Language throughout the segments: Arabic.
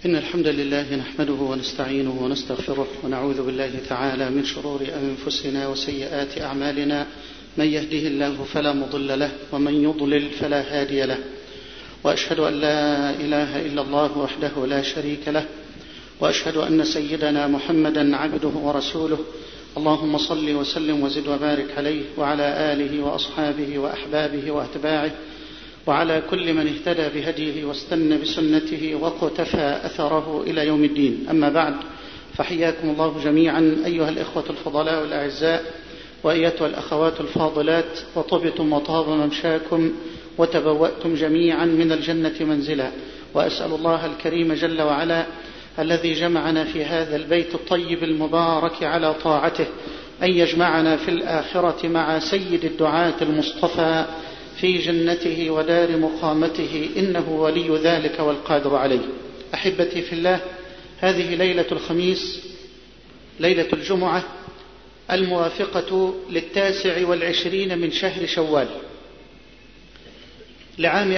إن الحمد لله نحمده ونستعينه ونستغفره ونعوذ بالله تعالى من شرور أنفسنا وسيئات أعمالنا. من يهده الله فلا مضل له ومن يضلل فلا هادي له، وأشهد أن لا إله إلا الله وحده لا شريك له، وأشهد أن سيدنا محمدا عبده ورسوله. اللهم صل وسلم وزد وبارك عليه وعلى آله وأصحابه وأحبابه وأتباعه وعلى كل من اهتدى بهديه واستنى بسنته وقتفى أثره إلى يوم الدين. أما بعد، فحياكم الله جميعا أيها الإخوة الفضلاء الأعزاء وأيتها الأخوات الفاضلات، وطبتم وطاب ممشاكم وتبوأتم جميعا من الجنة منزلا. وأسأل الله الكريم جل وعلا الذي جمعنا في هذا البيت الطيب المبارك على طاعته أن يجمعنا في الآخرة مع سيد الدعاة المصطفى في جنته ودار مقامته، إنه ولي ذلك والقادر عليه. أحبتي في الله، هذه ليلة الخميس، ليلة الجمعة الموافقة 29 من شهر شوال لعام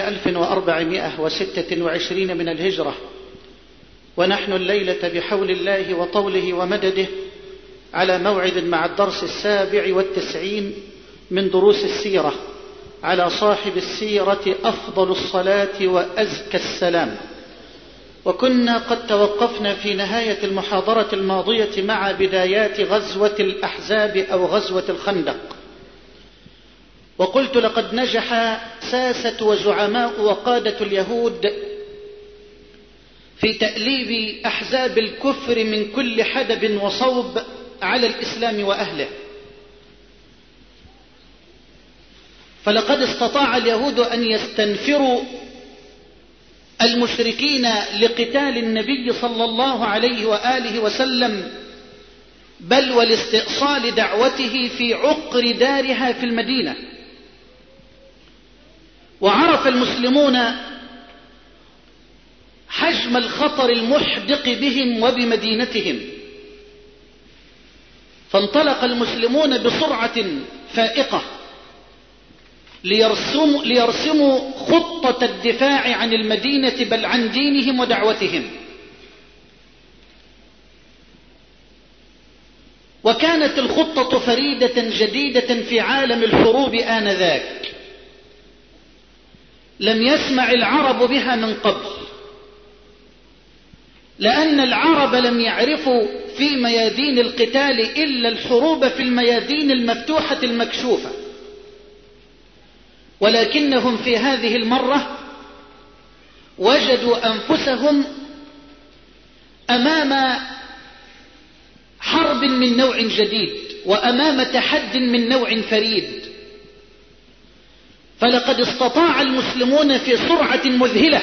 1426 من الهجرة، ونحن الليلة بحول الله وطوله ومدده على موعد مع الدرس 97 من دروس السيرة على صاحب السيرة أفضل الصلاة وأزكى السلام. وكنا قد توقفنا في نهاية المحاضرة الماضية مع بدايات غزوة الأحزاب أو غزوة الخندق، وقلت لقد نجح ساسة وزعماء وقادة اليهود في تأليب أحزاب الكفر من كل حدب وصوب على الإسلام وأهله، فلقد استطاع اليهود أن يستنفروا المشركين لقتال النبي صلى الله عليه وآله وسلم، بل ولاستئصال دعوته في عقر دارها في المدينة. وعرف المسلمون حجم الخطر المحدق بهم وبمدينتهم، فانطلق المسلمون بسرعة فائقة ليرسموا خطة الدفاع عن المدينة، بل عن دينهم ودعوتهم. وكانت الخطة فريدة جديدة في عالم الحروب آنذاك، لم يسمع العرب بها من قبل، لأن العرب لم يعرفوا في ميادين القتال إلا الحروب في الميادين المفتوحة المكشوفة، ولكنهم في هذه المرة وجدوا أنفسهم أمام حرب من نوع جديد وأمام تحد من نوع فريد. فلقد استطاع المسلمون في سرعة مذهلة،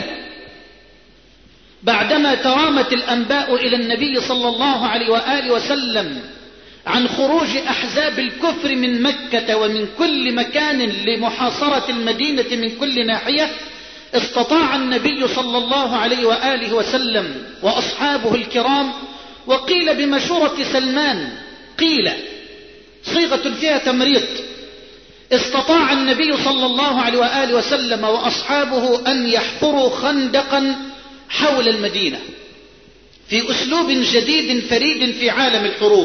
بعدما ترامت الأنباء إلى النبي صلى الله عليه وآله وسلم عن خروج أحزاب الكفر من مكة ومن كل مكان لمحاصرة المدينة من كل ناحية، استطاع النبي صلى الله عليه وآله وسلم وأصحابه الكرام، وقيل بمشورة سلمان، قيل صيغة فيها تمريض، استطاع النبي صلى الله عليه وآله وسلم وأصحابه أن يحفروا خندقا حول المدينة في أسلوب جديد فريد في عالم الحروب.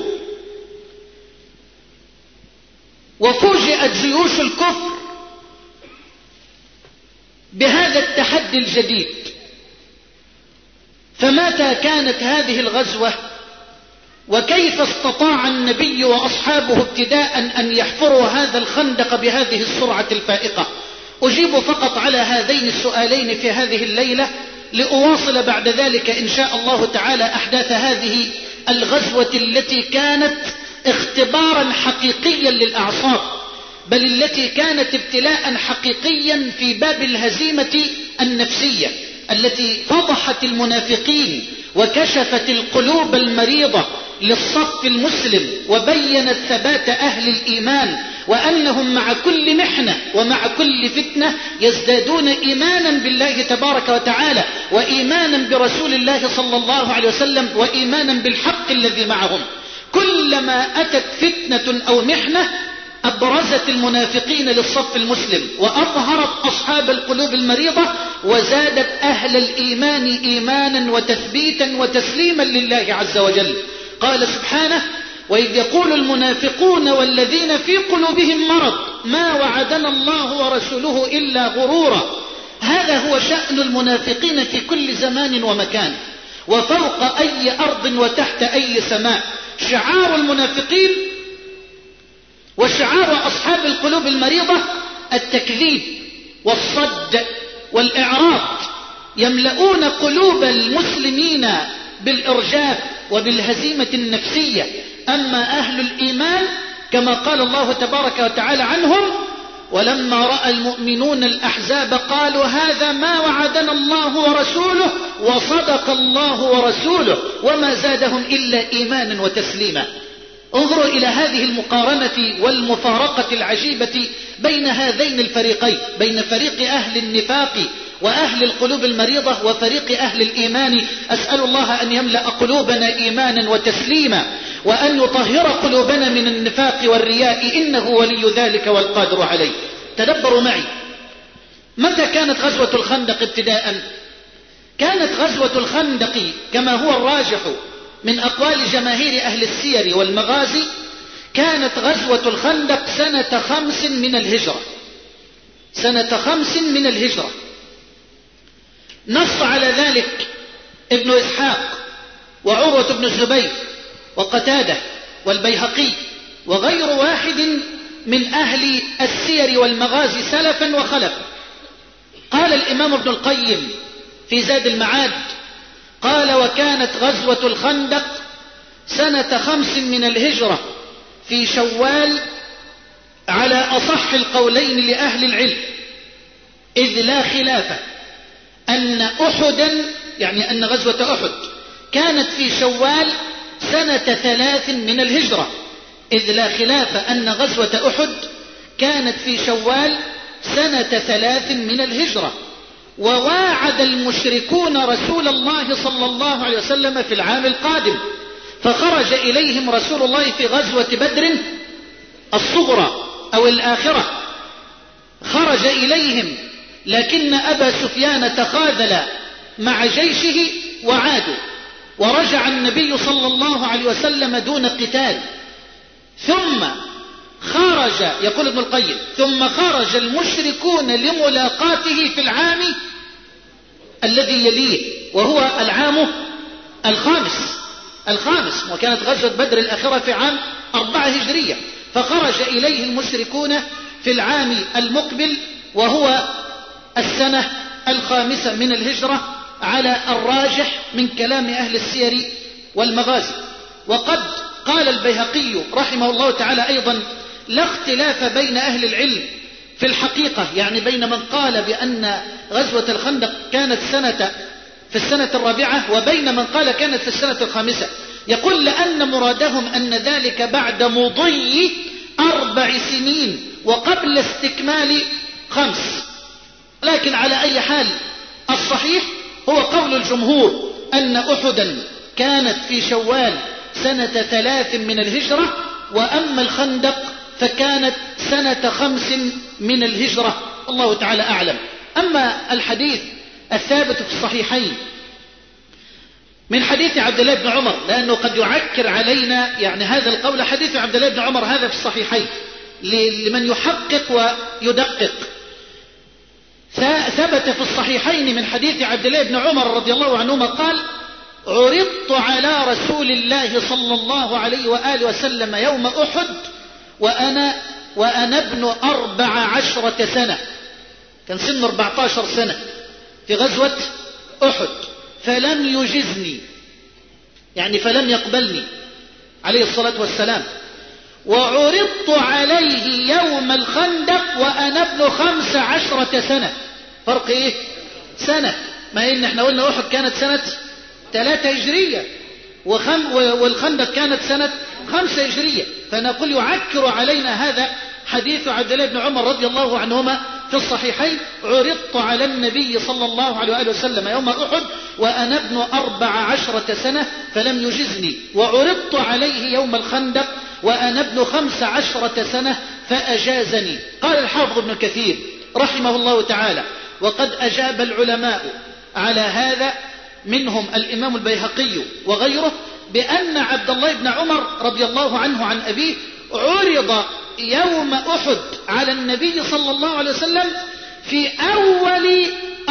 وفوجئت جيوش الكفر بهذا التحدي الجديد. فمتى كانت هذه الغزوة؟ وكيف استطاع النبي وأصحابه ابتداء أن يحفروا هذا الخندق بهذه السرعة الفائقة؟ أجيب فقط على هذين السؤالين في هذه الليلة، لأواصل بعد ذلك إن شاء الله تعالى أحداث هذه الغزوة التي كانت اختبارا حقيقيا للأعصاب، بل التي كانت ابتلاء حقيقيا في باب الهزيمة النفسية التي فضحت المنافقين وكشفت القلوب المريضة للصف المسلم، وبينت ثبات أهل الإيمان، وأنهم مع كل محنة ومع كل فتنة يزدادون إيمانا بالله تبارك وتعالى، وإيمانا برسول الله صلى الله عليه وسلم، وإيمانا بالحق الذي معهم. كلما أتت فتنة أو محنة أبرزت المنافقين للصف المسلم، وأظهرت أصحاب القلوب المريضة، وزادت أهل الإيمان إيمانا وتثبيتا وتسليما لله عز وجل. قال سبحانه: وإذ يقول المنافقون والذين في قلوبهم مرض ما وعدنا الله ورسوله إلا غرورا. هذا هو شأن المنافقين في كل زمان ومكان، وفوق أي أرض وتحت أي سماء. شعار المنافقين وشعار أصحاب القلوب المريضة التكذيب والصد والإعراض، يملؤون قلوب المسلمين بالإرجاف وبالهزيمة النفسية. أما أهل الإيمان كما قال الله تبارك وتعالى عنهم: ولما رأى المؤمنون الأحزاب قالوا هذا ما وعدنا الله ورسوله وصدق الله ورسوله وما زادهم إلا إيمانا وتسليما. انظروا إلى هذه المقارنة والمفارقة العجيبة بين هذين الفريقين، بين فريق أهل النفاق وأهل القلوب المريضة وفريق أهل الإيمان. أسأل الله أن يملأ قلوبنا إيمانا وتسليما، وأن يطهر قلوبنا من النفاق والرياء، إنه ولي ذلك والقادر عليه. تدبروا معي، متى كانت غزوة الخندق ابتداء؟ كانت غزوة الخندق كما هو الراجح من أقوال جماهير أهل السير والمغازي، كانت غزوة الخندق سنة 5 من الهجرة، سنة 5 من الهجرة. نص على ذلك ابن إسحاق وعروة بن الزبير وقتادة والبيهقي وغير واحد من أهل السير والمغازي سلفا وخلفا. قال الإمام ابن القيم في زاد المعاد قال: وكانت غزوة الخندق سنة 5 من الهجرة في شوال، على أصح القولين لأهل العلم، إذ لا خلاف أن أحدا، يعني أن غزوة أحد كانت في شوال سنة 3 من الهجرة، إذ لا خلاف أن غزوة أحد كانت في شوال سنة 3 من الهجرة. وواعد المشركون رسول الله صلى الله عليه وسلم في العام القادم، فخرج إليهم رسول الله في غزوة بدر الصغرى أو الآخرة، خرج إليهم، لكن أبا سفيان تخاذل مع جيشه وعادوا، ورجع النبي صلى الله عليه وسلم دون قتال. ثم خرج، يقول ابن القيم: ثم خرج المشركون لملاقاته في العام الذي يليه، وهو العام الخامس، وكانت غزوة بدر الآخرة في عام 4 هجرية، فخرج إليه المشركون في العام المقبل وهو السنة 5 من الهجرة، على الراجح من كلام أهل السير والمغازي. وقد قال البيهقي رحمه الله تعالى أيضا: لا اختلاف بين أهل العلم في الحقيقة، يعني بين من قال بأن غزوة الخندق كانت في السنة 4، وبين من قال كانت في السنة 5. يقول: لأن مرادهم أن ذلك بعد مضي 4 سنين وقبل استكمال 5. لكن على أي حال الصحيح هو قول الجمهور أن أحدا كانت في شوال سنة 3 من الهجرة، وأما الخندق فكانت سنة 5 من الهجرة، الله تعالى أعلم. أما الحديث الثابت في الصحيحين من حديث عبد الله بن عمر، لأنه قد يعكر علينا يعني هذا القول، حديث عبد الله بن عمر هذا في الصحيحين لمن يحقق ويدقق. ثبت في الصحيحين من حديث عبد الله بن عمر رضي الله عنهما قال: عرضت على رسول الله صلى الله عليه وآله وسلم يوم أحد وأنا ابن 14 سنة، كان سن 14 سنة في غزوة أحد، فلم يجزني، يعني فلم يقبلني عليه الصلاة والسلام. وعرضت عليه يوم الخندق وأنا ابن 15 سنة. فرق إيه؟ سنة. ما إن احنا قلنا أحد كانت سنة 3 هجرية والخندق كانت سنة 5 هجرية، فنقول يعكر علينا هذا حديث عبد الله بن عمر رضي الله عنهما في الصحيحين: عرضت على النبي صلى الله عليه وآله وسلم يوم أحد وأنا ابن 14 سنة فلم يجزني، وعرضت عليه يوم الخندق وأنا ابن 15 سنة فأجازني. قال الحافظ ابن كثير رحمه الله تعالى: وقد أجاب العلماء على هذا منهم الإمام البيهقي وغيره بأن عبد الله بن عمر رضي الله عنه عن أبيه عرض يوم أحد على النبي صلى الله عليه وسلم في أول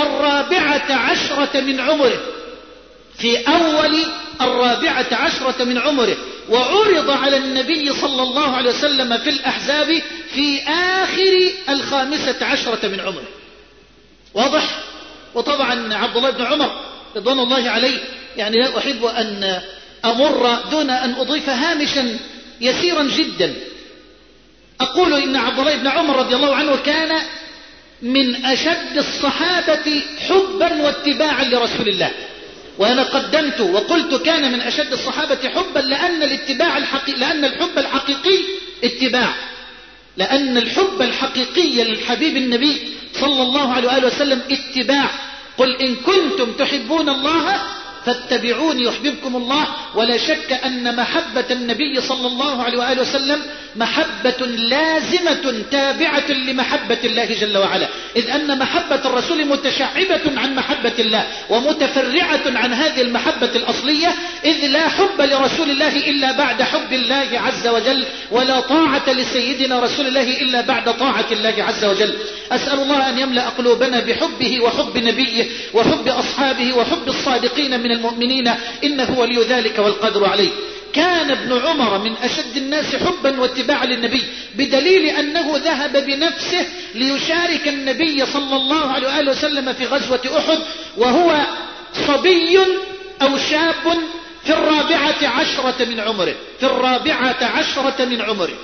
14 من عمره، في أول 14 من عمره، وعرض على النبي صلى الله عليه وسلم في الأحزاب في آخر 15 من عمره. واضح؟ وطبعا عبد الله بن عمر رضوان الله عليه، يعني لا أحب أن أمر دون أن أضيف هامشا يسيرا جدا. أقول إن عبد الله بن عمر رضي الله عنه كان من أشد الصحابة حبا واتباعا لرسول الله. وأنا قدمت وقلت كان من أشد الصحابة حبا لأن الحب الحقيقي اتباع، لأن الحب الحقيقي للحبيب النبي صلى الله عليه وآله وسلم اتباع. قل إن كنتم تحبون الله فاتبعوني يحببكم الله. ولا شك أن محبة النبي صلى الله عليه وآله وسلم محبة لازمة تابعة لمحبة الله جل وعلا، إذ أن محبة الرسول متشعبة عن محبة الله ومتفرعة عن هذه المحبة الأصلية، إذ لا حب لرسول الله إلا بعد حب الله عز وجل، ولا طاعة لسيدنا رسول الله إلا بعد طاعة الله عز وجل. أسأل الله أن يملأ قلوبنا بحبه وحب نبيه وحب أصحابه وحب الصادقين من المؤمنين، إنه ولي ذلك والقدر عليه. كان ابن عمر من أشد الناس حبا واتباعا للنبي، بدليل أنه ذهب بنفسه ليشارك النبي صلى الله عليه وآله وسلم في غزوة أحد وهو صبي أو شاب في 14 من عمره، في 14 من عمره.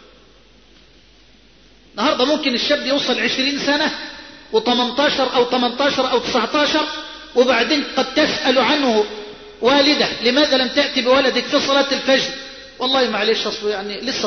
النهاردة ممكن الشاب يوصل 20 سنة و18 أو 18 أو 19، وبعدين قد تسأل عنه والدة: لماذا لم تأتي بولدك في صلاة الفجر؟ والله معلش يعني لسه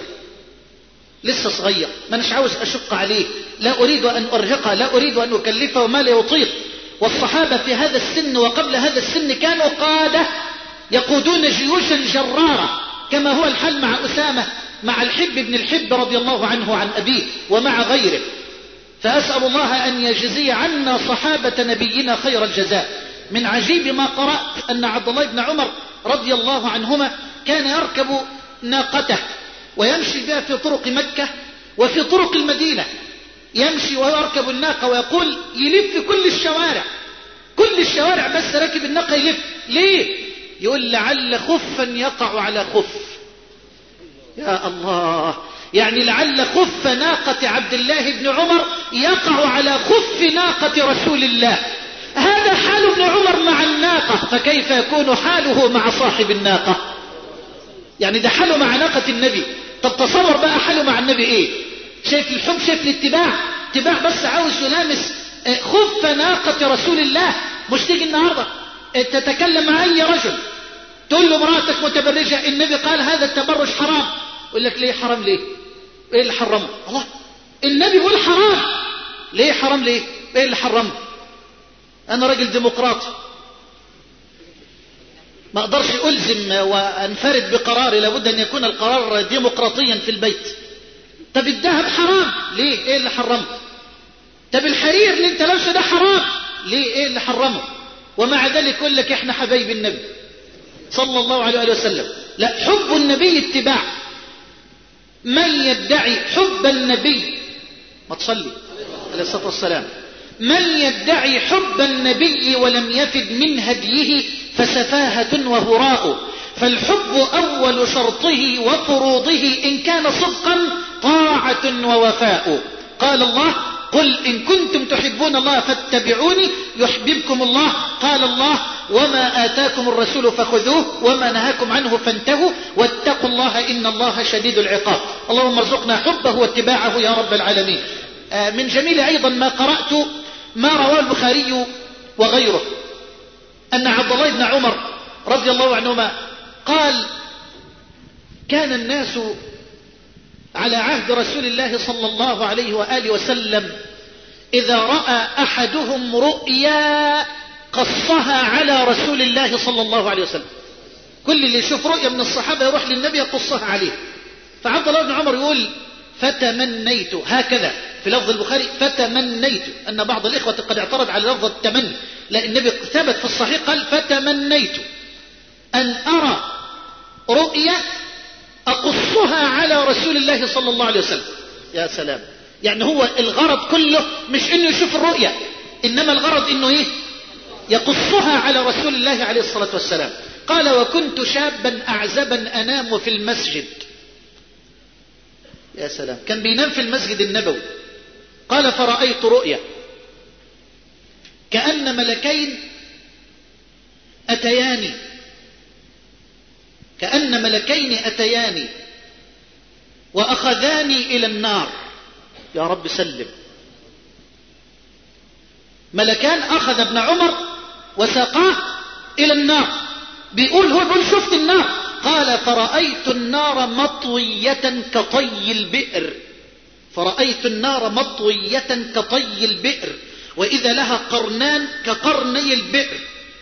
صغير، ما نش عاوز أشق عليه، لا أريد أن أرهقه، لا أريد أن أكلفه ما لا يطيق. والصحابة في هذا السن وقبل هذا السن كانوا قادة يقودون جيوشا جرارة، كما هو الحال مع أسامة، مع الحب بن الحب رضي الله عنه عن أبيه ومع غيره. فأسأل الله أن يجزي عنا صحابة نبينا خير الجزاء. من عجيب ما قرأت أن عبد الله بن عمر رضي الله عنهما كان يركب ناقته ويمشي بها في طرق مكة وفي طرق المدينة، يمشي ويركب الناقة ويقول يلف كل الشوارع بس راكب الناقة يلف. ليه؟ يقول لعل خفا يقع على خف. يا الله، يعني لعل خف ناقة عبد الله بن عمر يقع على خف ناقة رسول الله. هذا حال ابن عمر مع الناقة، فكيف يكون حاله مع صاحب الناقة؟ يعني ده حاله مع ناقة النبي، طب تصور بقى حاله مع النبي ايه؟ شايف الحب، شايف الاتباع، بس عاوز يلامس خف ناقة رسول الله. مش تيجي النهاردة تتكلم مع اي رجل تقول له مراتك متبرجة، النبي قال هذا التبرج حرام، يقول لك ليه حرام؟ ليه؟ ايه اللي حرمه؟ الله، النبي يقول حرام، ليه حرام؟ ليه؟ ايه اللي حرمه؟ انا راجل ديمقراطي، ما اقدرش الزم وانفرد بقراري، لابد ان يكون القرار ديمقراطيا في البيت. طب الذهب حرام، ليه؟ ايه اللي حرمه؟ طب الحرير اللي انت لابسه ده حرام، ليه؟ ايه اللي حرمه؟ ومع ذلك يقول لك احنا حبايب النبي صلى الله عليه وسلم. لا، حب النبي اتباع. من يدعي حب النبي، ما تصلي عليه الصلاة والسلام، من يدعي حب النبي ولم يفد من هديه فسفاهة وهراء. فالحب أول شرطه وفروضه إن كان صدقا طاعة ووفاء. قال الله: قل إن كنتم تحبون الله فاتبعوني يحببكم الله. قال الله: وما آتاكم الرسول فخذوه وما نهاكم عنه فانتهوا واتقوا الله إن الله شديد العقاب. اللهم ارزقنا حبه واتباعه يا رب العالمين. من جميل أيضا ما قرأت ما رواه البخاري وغيره أن عبد الله بن عمر رضي الله عنهما قال: كان الناس على عهد رسول الله صلى الله عليه وآله وسلم إذا رأى أحدهم رؤيا قصها على رسول الله صلى الله عليه وسلم. كل اللي يشوف رؤيا من الصحابة يروح للنبي يقصها عليه. فعبد الله بن عمر يقول: فتمنيت، هكذا في لفظ البخاري فتمنيت، أن بعض الإخوة قد اعترض على لفظ التمني، لا النبي ثبت في الصحيح قال فتمنيت أن أرى رؤيا أقصها على رسول الله صلى الله عليه وسلم. يا سلام، يعني هو الغرض كله مش إنه يشوف الرؤيا، إنما الغرض إنه إيه؟ يقصها على رسول الله عليه الصلاة والسلام. قال وكنت شابا أعزبا أنام في المسجد. يا سلام، كان بينام في المسجد النبوي. قال فرأيت رؤيا كأن ملكين أتياني، كأن ملكين أتياني وأخذاني إلى النار. يا رب سلم. ملكان أخذ ابن عمر وساقاه إلى النار. بيقول شفت النار. قال فرأيت النار مطوية كطي البئر، فرأيت النار مطوية كطي البئر وإذا لها قرنان كقرني البئر.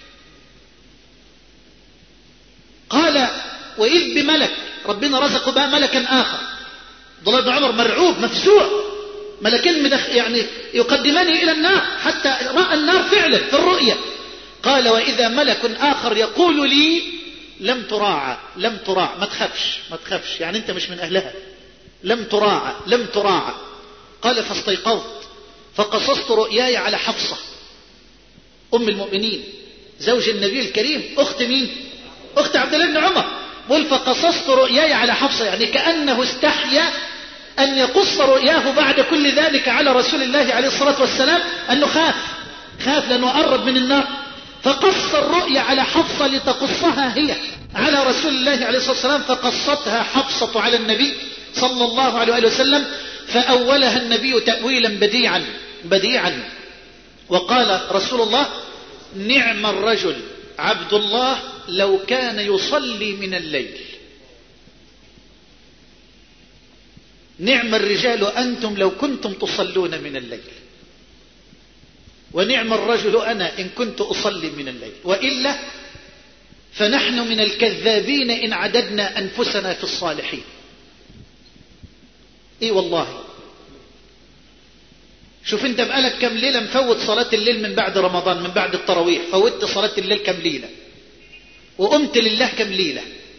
قال وإذ بملك، ربنا رزقه بقى ملكا آخر. عبد الله بن عمر مرعوب مفزوع، ملكين يعني يقدماني إلى النار، حتى رأى النار فعلا في الرؤيا. قال وإذا ملك آخر يقول لي لم تراعى لم تراعى، ما تخافش يعني أنت مش من أهلها، لم تراعى. قال فاستيقظت فقصصت رؤياي على حفصة أم المؤمنين زوج النبي الكريم، أخت مين؟ أخت عبد الله بن عمر. قل فقصصت رؤياي على حفصة، يعني كأنه استحيا أن يقص رؤياه بعد كل ذلك على رسول الله عليه الصلاة والسلام، أنه خاف لأنه قرب من النار. فقص الرؤيا على حفصة لتقصها هي على رسول الله عليه الصلاة والسلام، فقصتها حفصة على النبي صلى الله عليه وسلم، فأولها النبي تأويلا بديعا. وقال رسول الله نعم الرجل عبد الله لو كان يصلي من الليل. نعم الرجال أنتم لو كنتم تصلون من الليل، ونعم الرجل أنا إن كنت أصلي من الليل، وإلا فنحن من الكذابين إن عددنا أنفسنا في الصالحين. إيه والله، شوف انت بقالك كم ليلة مفوت صلاة الليل من بعد رمضان، من بعد التراويح فوتت صلاة الليل كم ليلة، وقمت لله كم ليلة،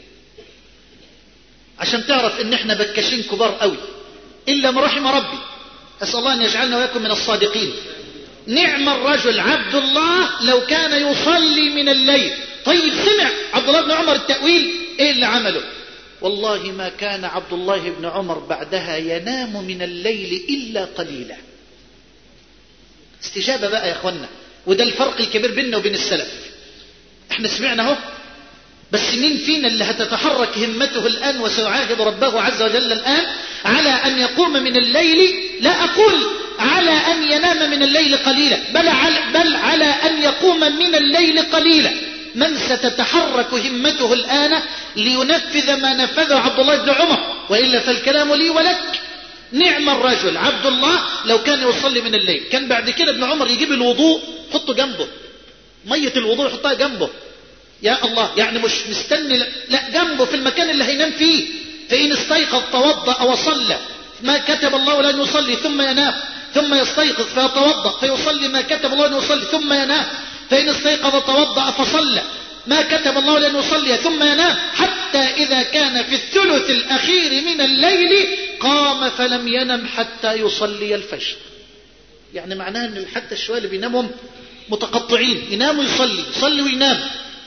عشان تعرف ان احنا بكاشين كبار قوي، إلا ما رحم ربي. أسأل الله أن يجعلنا وياكم من الصادقين. نعم الرجل عبد الله لو كان يصلي من الليل. طيب سمع عبد الله بن عمر التأويل، ايه اللي عمله؟ والله ما كان عبد الله بن عمر بعدها ينام من الليل إلا قليلا. استجابة بقى يا اخوانا، وده الفرق الكبير بيننا وبين السلف. احنا سمعنا اهو، بس مين فينا اللي هتتحرك همته الآن وسيعاهد ربه عز وجل الآن على أن يقوم من الليل؟ لا أقول على أن ينام من الليل قليلا، بل على أن يقوم من الليل قليلا. من ستتحرك همته الآن لينفذ ما نفذه عبد الله بن عمر، وإلا فالكلام لي ولك. نعم الرجل عبد الله لو كان يصلي من الليل. كان بعد كده ابن عمر يجيب الوضوء حطه جنبه، مية الوضوء يحطها جنبه. يا الله، يعني مش مستني، لا جنبه في المكان اللي هينام فيه. فإن استيقظ توضأ وصلى ما كتب الله له أن يصلي ثم ينام، ثم يستيقظ فيتوضأ فيصلي ما كتب الله أن يصلي ثم ينام. فإن استيقظ توضأ فصلى ما كتب الله له أن يصلي ثم ينام، حتى إذا كان في الثلث الأخير من الليل قام فلم ينم حتى يصلي الفجر. يعني معناه أن حتى الشوية اللي بينامهم متقطعين، ينام ويصلي، يصلي وينام.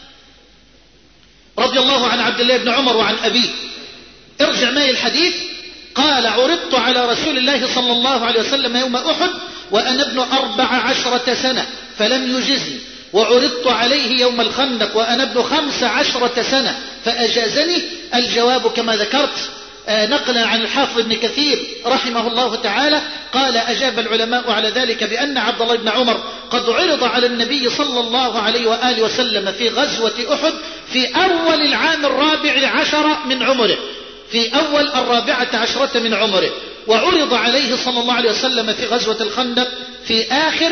رضي الله عن عبد الله بن عمر وعن أبيه. ارجع معي الحديث. قال عرضت على رسول الله صلى الله عليه وسلم يوم أحد وأنا ابن 14 سنة فلم يجزني، وعرضت عليه يوم الخندق وأنا ابن 15 سنة فأجازني. الجواب كما ذكرت نقلا عن الحافظ ابن كثير رحمه الله تعالى قال أجاب العلماء على ذلك بأن عبد الله بن عمر قد عرض على النبي صلى الله عليه وآله وسلم في غزوة أحد في أول العام 14 من عمره، في أول 14 من عمره، وعرض عليه صلى الله عليه وسلم في غزوة الخندق في آخر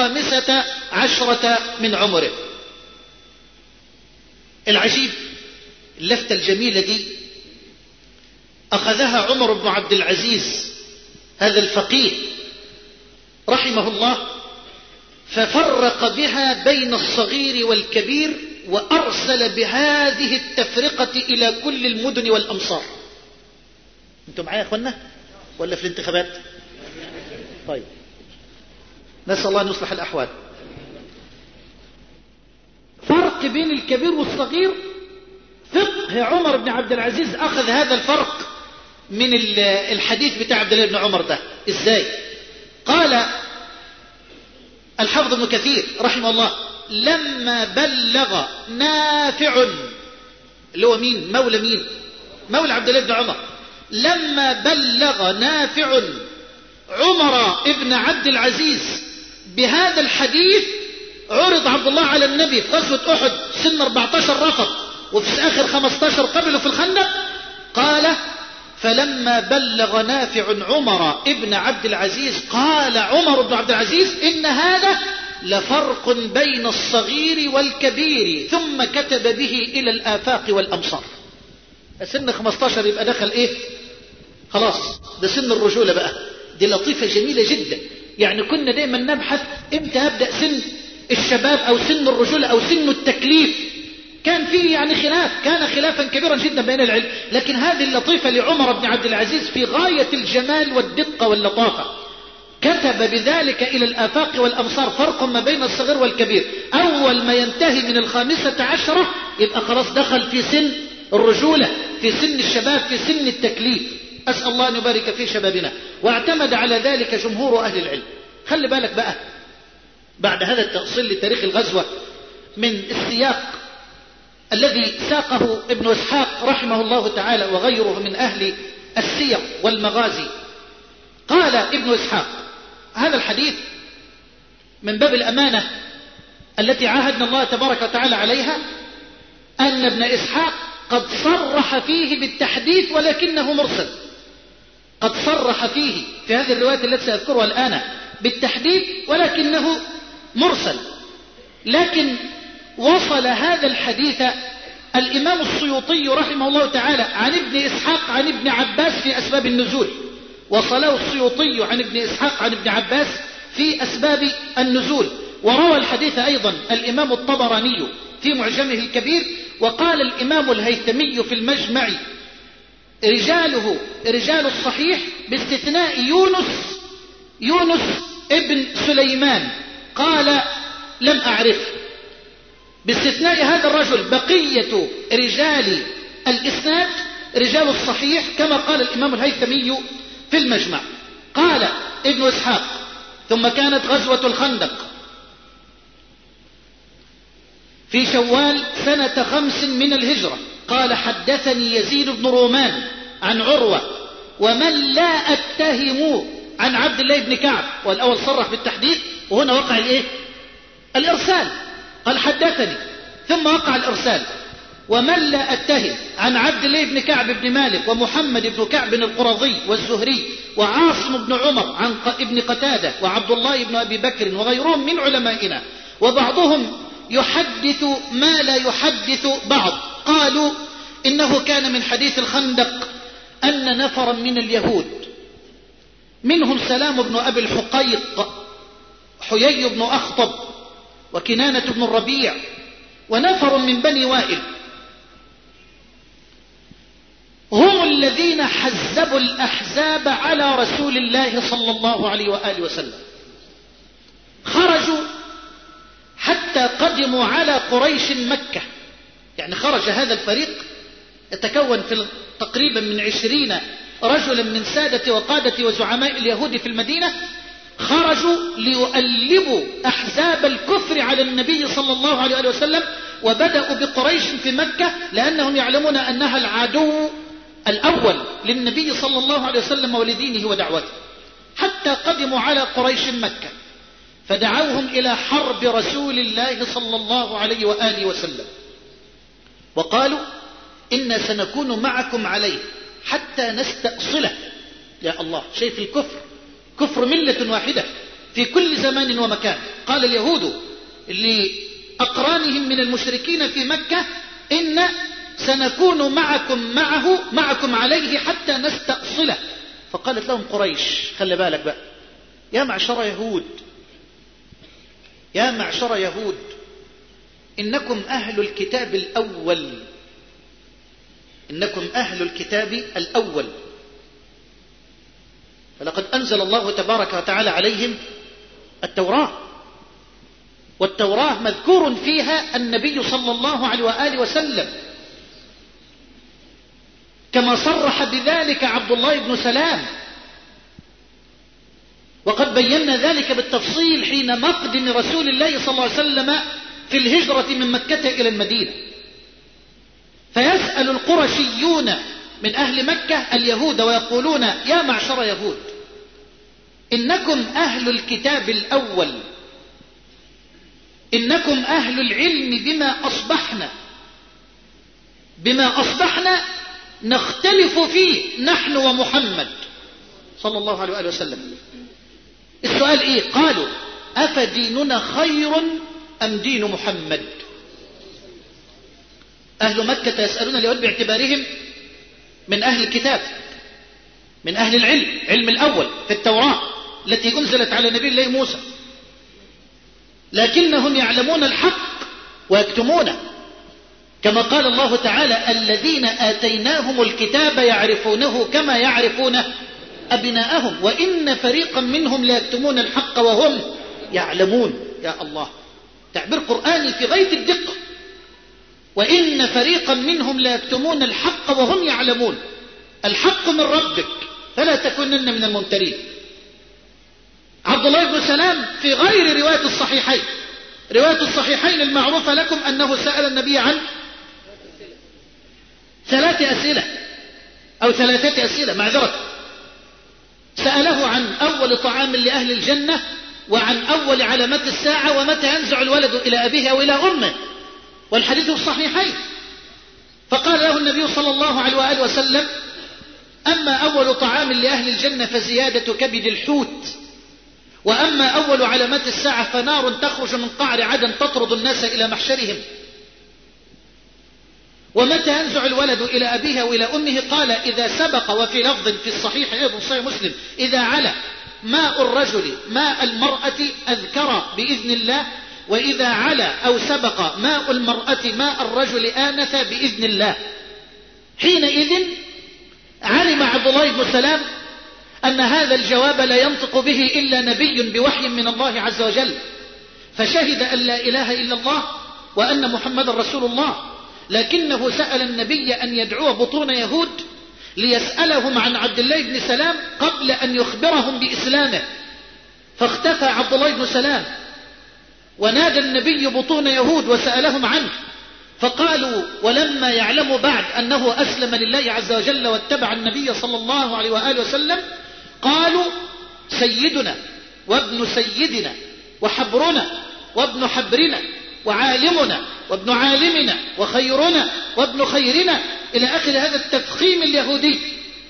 15 من عمره. العجيب اللفتة الجميلة دي أخذها عمر بن عبد العزيز هذا الفقيه رحمه الله، ففرق بها بين الصغير والكبير، وأرسل بهذه التفرقة إلى كل المدن والأمصار. أنتم معايا يا أخوانا ولا في الانتخابات؟ طيب، نسأل الله أن يصلح الأحوال. فرق بين الكبير والصغير، فقه عمر بن عبد العزيز أخذ هذا الفرق من الحديث بتاع عبد الله بن عمر ده. إزاي؟ قال الحافظ ابن كثير رحمه الله: لما بلغ نافع، اللي هو مين؟ مولى مولى عبد الله بن عمر. لما بلغ نافع عمر ابن عبد العزيز بهذا الحديث، عرض عبد الله على النبي في غزوة أحد سن 14 رفض، وفي آخر 15 قبلوا في الخندق. قال: فلما بلغ نافع عمر ابن عبد العزيز، قال عمر بن عبد العزيز: إن هذا لفرق بين الصغير والكبير، ثم كتب به إلى الآفاق والأمصار. سن 15 يبقى دخل إيه؟ خلاص، ده سن الرجولة بقى. دي لطيفة جميلة جدا. يعني كنا دائما نبحث امتى أبدأ سن الشباب أو سن الرجولة أو سن التكليف. كان فيه يعني خلاف، كان خلافا كبيرا جدا بين العلم، لكن هذه اللطيفة لعمر بن عبد العزيز في غاية الجمال والدقة واللطافة. كتب بذلك إلى الآفاق والأمصار، فرق ما بين الصغير والكبير. أول ما ينتهي من 15 يبقى خلاص دخل في سن الرجولة، في سن الشباب، في سن التكليف. أسأل الله أن يبارك في شبابنا. واعتمد على ذلك جمهور أهل العلم. خلي بالك بقى، بعد هذا التأصيل لتاريخ الغزوة من السياق الذي ساقه ابن إسحاق رحمه الله تعالى وغيره من أهل السير والمغازي، قال ابن إسحاق: هذا الحديث من باب الأمانة التي عاهدنا الله تبارك وتعالى عليها، أن ابن إسحاق قد صرح فيه بالتحديث ولكنه مرسل. قد صرح فيه في هذه الرواية التي سأذكرها الآن بالتحديث ولكنه مرسل. لكن وصل هذا الحديث الإمام السيوطي رحمه الله تعالى عن ابن إسحاق عن ابن عباس في أسباب النزول. وصله السيوطي عن ابن إسحاق عن ابن عباس في أسباب النزول. وروى الحديث أيضا الإمام الطبراني في معجمه الكبير. وقال الإمام الهيثمي في المجمع: رجاله رجال الصحيح باستثناء يونس ابن سليمان. قال: لم أعرفه. باستثناء هذا الرجل بقية رجال الإسناد رجال الصحيح، كما قال الإمام الهيثمي في المجمع. قال ابن إسحاق: ثم كانت غزوة الخندق في شوال سنة 5 من الهجرة. قال: حدثني يزيد بن رومان عن عروة ومن لا أتهم عن عبد الله بن كعب. والأول صرح بالتحديث، وهنا وقع الإيه؟ الإرسال. قال: حدثني، ثم وقع الإرسال. ومن لا أتهم عن عبد الله بن كعب بن مالك ومحمد بن كعب القرظي والزهري وعاصم بن عمر عن ابن قتادة وعبد الله بن أبي بكر وغيرهم من علمائنا، وبعضهم يحدث ما لا يحدث بعض. قالوا: إنه كان من حديث الخندق أن نفرا من اليهود، منهم سلام بن أبي الحقيق، حيي بن أخطب، وكنانة بن الربيع، ونفر من بني وائل، هم الذين حزبوا الأحزاب على رسول الله صلى الله عليه وآله وسلم. خرجوا حتى قدموا على قريش مكة. يعني خرج هذا الفريق يتكون في تقريبا من 20 رجلا من سادة وقادة وزعماء اليهود في المدينة. خرجوا ليؤلبوا أحزاب الكفر على النبي صلى الله عليه وسلم، وبدأوا بقريش في مكة لأنهم يعلمون أنها العدو الأول للنبي صلى الله عليه وسلم ولدينه ودعوته، حتى قدموا على قريش مكة فدعوهم إلى حرب رسول الله صلى الله عليه وآله وسلم، وقالوا: إنا سنكون معكم عليه حتى نستأصله. يا الله، شايف الكفر؟ كفر ملة واحدة في كل زمان ومكان. قال اليهود لأقرانهم من المشركين في مكة: إن سنكون معكم عليه حتى نستأصله، فقالت لهم قريش: خلي بالك بقى يا معشر يهود، يا معشر يهود، إنكم أهل الكتاب الأول، إنكم أهل الكتاب الأول، فلقد أنزل الله تبارك وتعالى عليهم التوراة، والتوراة مذكور فيها النبي صلى الله عليه وآله وسلم، كما صرح بذلك عبد الله بن سلام، وقد بينا ذلك بالتفصيل حين مقدم رسول الله صلى الله عليه وسلم في الهجرة من مكة إلى المدينة. فيسأل القرشيون من أهل مكة اليهود ويقولون: يا معشر يهود، إنكم أهل الكتاب الأول، إنكم أهل العلم بما أصبحنا نختلف فيه نحن ومحمد صلى الله عليه وآله وسلم. السؤال إيه؟ قالوا: أفديننا خير أم دين محمد؟ أهل مكة يسألون اليهود باعتبارهم من أهل الكتاب، من أهل العلم، علم الأول في التوراة التي أنزلت على نبي الله موسى، لكنهم يعلمون الحق ويكتمونه، كما قال الله تعالى: الذين آتيناهم الكتاب يعرفونه كما يعرفون أبناءهم وإن فريقا منهم ليكتمون الحق وهم يعلمون. يا الله، تعبير قرآني في غاية الدقة. وإن فريقا منهم ليكتمون الحق وهم يعلمون. الحق من ربك فلا تكونن من الممترين. عبد الله بن سلام في غير رواية الصحيحين، رواية الصحيحين المعروفة لكم أنه سأل النبي عن 3 أسئلة أو 3 أسئلة معذرة. سأله عن أول طعام لأهل الجنة، وعن أول علامات الساعة، ومتى ينزع الولد إلى أبيه أو إلى أمه، والحديث الصحيحين. فقال له النبي صلى الله عليه وآله وسلم: أما أول طعام لأهل الجنة فزيادة كبد الحوت، وأما أول علامات الساعة فنار تخرج من قعر عدن تطرد الناس إلى محشرهم. ومتى ينزع الولد إلى أبيه وإلى أمه؟ قال: إذا سبق، وفي لفظ في الصحيح أيضا صحيح مسلم: إذا علا ماء الرجل ماء المرأة أذكر بإذن الله، وإذا علا أو سبق ماء المرأة ماء الرجل آنث بإذن الله. حينئذ علم عبد الله بن سلام أن هذا الجواب لا ينطق به إلا نبي بوحي من الله عز وجل، فشهد أن لا إله إلا الله وأن محمد رسول الله، لكنه سأل النبي أن يدعو بطون يهود ليسألهم عن عبد الله بن سلام قبل أن يخبرهم بإسلامه. فاختفى عبد الله بن سلام، ونادى النبي بطون يهود وسألهم عنه، فقالوا ولما يعلموا بعد أنه أسلم لله عز وجل واتبع النبي صلى الله عليه وآله وسلم، قالوا: سيدنا وابن سيدنا وحبرنا وابن حبرنا وعالمنا وابن عالمنا وخيرنا وابن خيرنا، إلى آخر هذا التفخيم اليهودي.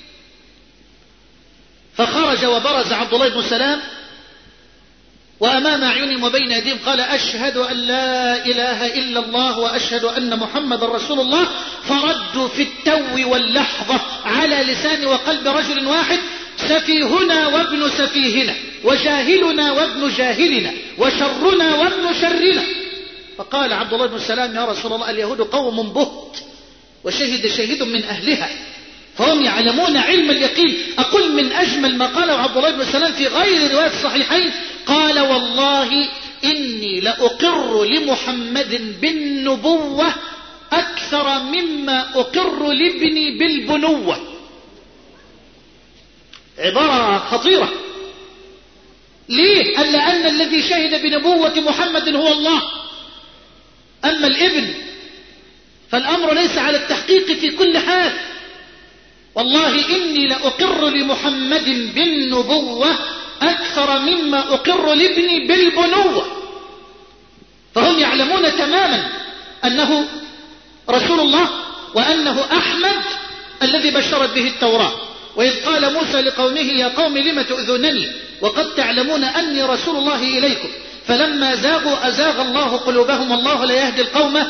فخرج وبرز عبد الله بن سلام، وأمام أعينهم وبين أيديهم قال: أشهد أن لا إله إلا الله وأشهد أن محمد رسول الله. فردوا في التو واللحظة على لسان وقلب رجل واحد: سفيهنا وابن سفيهنا، وجاهلنا وابن جاهلنا، وشرنا وابن شرنا. فقال عبد الله بن سلام: يا رسول الله، اليهود قوم بهت، وشهد شهيد من أهلها، فهم يعلمون علم اليقين. أقول من أجمل ما قاله عبد الله بن سلام في غير رواية الصحيحين: قال: والله إني لأقر لمحمد بالنبوة أكثر مما أقر لابني بالبنوة. عبارة خطيرة. ليه؟ قال: لأن الذي شهد بنبوة محمد هو الله، أما الابن فالأمر ليس على التحقيق في كل حال. والله إني لأقر لمحمد بالنبوة أكثر مما أقر لابني بالبنوة. فهم يعلمون تماما أنه رسول الله، وأنه أحمد الذي بشرت به التوراة. وإذ قال موسى لقومه: يا قوم لم تؤذونني وقد تعلمون أني رسول الله إليكم، فلما زاغوا أزاغ الله قلوبهم والله لا يهدي القوم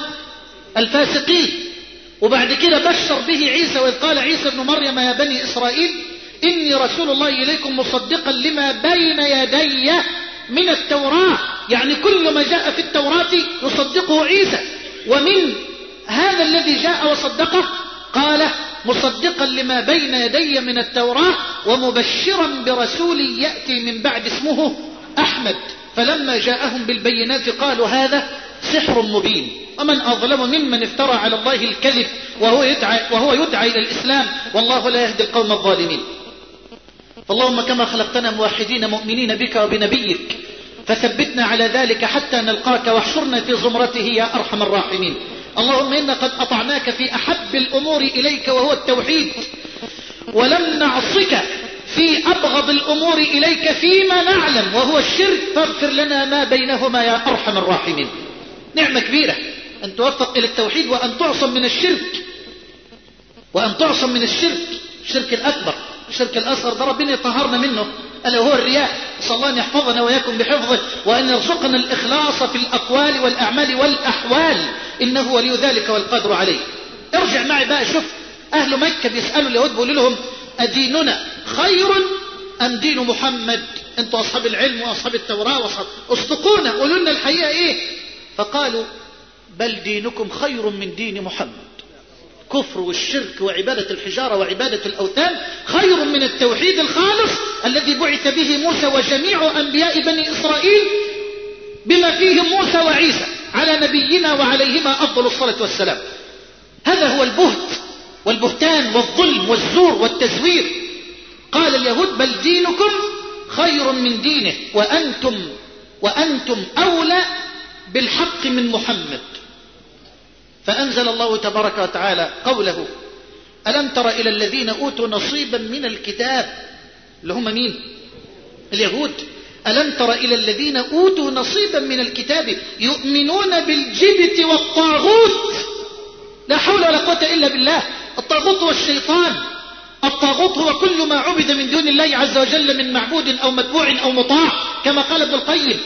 الفاسقين. وبعد كده بشر به عيسى: وإذ قال عيسى ابن مريم يا بني إسرائيل إني رسول الله إليكم مصدقا لما بين يدي من التوراة، يعني كل ما جاء في التوراة يصدقه عيسى. ومن هذا الذي جاء وصدقه قال مصدقا لما بين يدي من التوراة ومبشرا برسول يأتي من بعد اسمه أحمد. فلما جاءهم بالبينات قالوا هذا سحر مبين، ومن أظلم ممن افترى على الله الكذب وهو يدعى إلى الإسلام، والله لا يهدي القوم الظالمين. فاللهم كما خلقتنا موحدين مؤمنين بك وبنبيك فثبتنا على ذلك حتى نلقاك واحشرنا في زمرته يا أرحم الراحمين. اللهم إنا قد أطعناك في أحب الأمور إليك وهو التوحيد، ولم نعصك في أبغض الأمور إليك فيما نعلم وهو الشرك، فاغفر لنا ما بينهما يا أرحم الراحمين. نعمة كبيرة أن توفق إلى التوحيد وأن تعصم من الشرك، وأن تعصم من الشرك الأكبر. الشرك الأصغر ده ربنا يطهرنا منه ألا هو الرياء. صلى الله أن يحفظنا وياكم بحفظه، وأن يرزقنا الإخلاص في الأقوال والأعمال والأحوال، إنه ولي ذلك والقادر عليه. ارجع معي بقى، شوف أهل مكة بيسألوا اليهود بيقولوا لهم أديننا خير أم دين محمد؟ أنتوا أصحاب العلم وأصحاب التوراة اصدقونا، قولوا لنا الحقيقة إيه؟ فقالوا بل دينكم خير من دين محمد. الكفر والشرك وعبادة الحجارة وعبادة الأوثان خير من التوحيد الخالص الذي بعث به موسى وجميع أنبياء بني إسرائيل بما فيهم موسى وعيسى على نبينا وعليهما أفضل الصلاة والسلام. هذا هو البهت والبهتان والظلم والزور والتزوير. قال اليهود بل دينكم خير من دينه وأنتم أولى بالحق من محمد. فأنزل الله تبارك وتعالى قوله ألم تر إلى الذين أوتوا نصيبا من الكتاب، اللي هم مين؟ اليهود. ألم تر إلى الذين أوتوا نصيبا من الكتاب يؤمنون بالجبت والطاغوت. لا حول ولا قوة إلا بالله. الطاغوت هو الشيطان، الطاغوت هو كل ما عبد من دون الله عز وجل من معبود أو متبوع أو مطاع كما قال ابن القيم.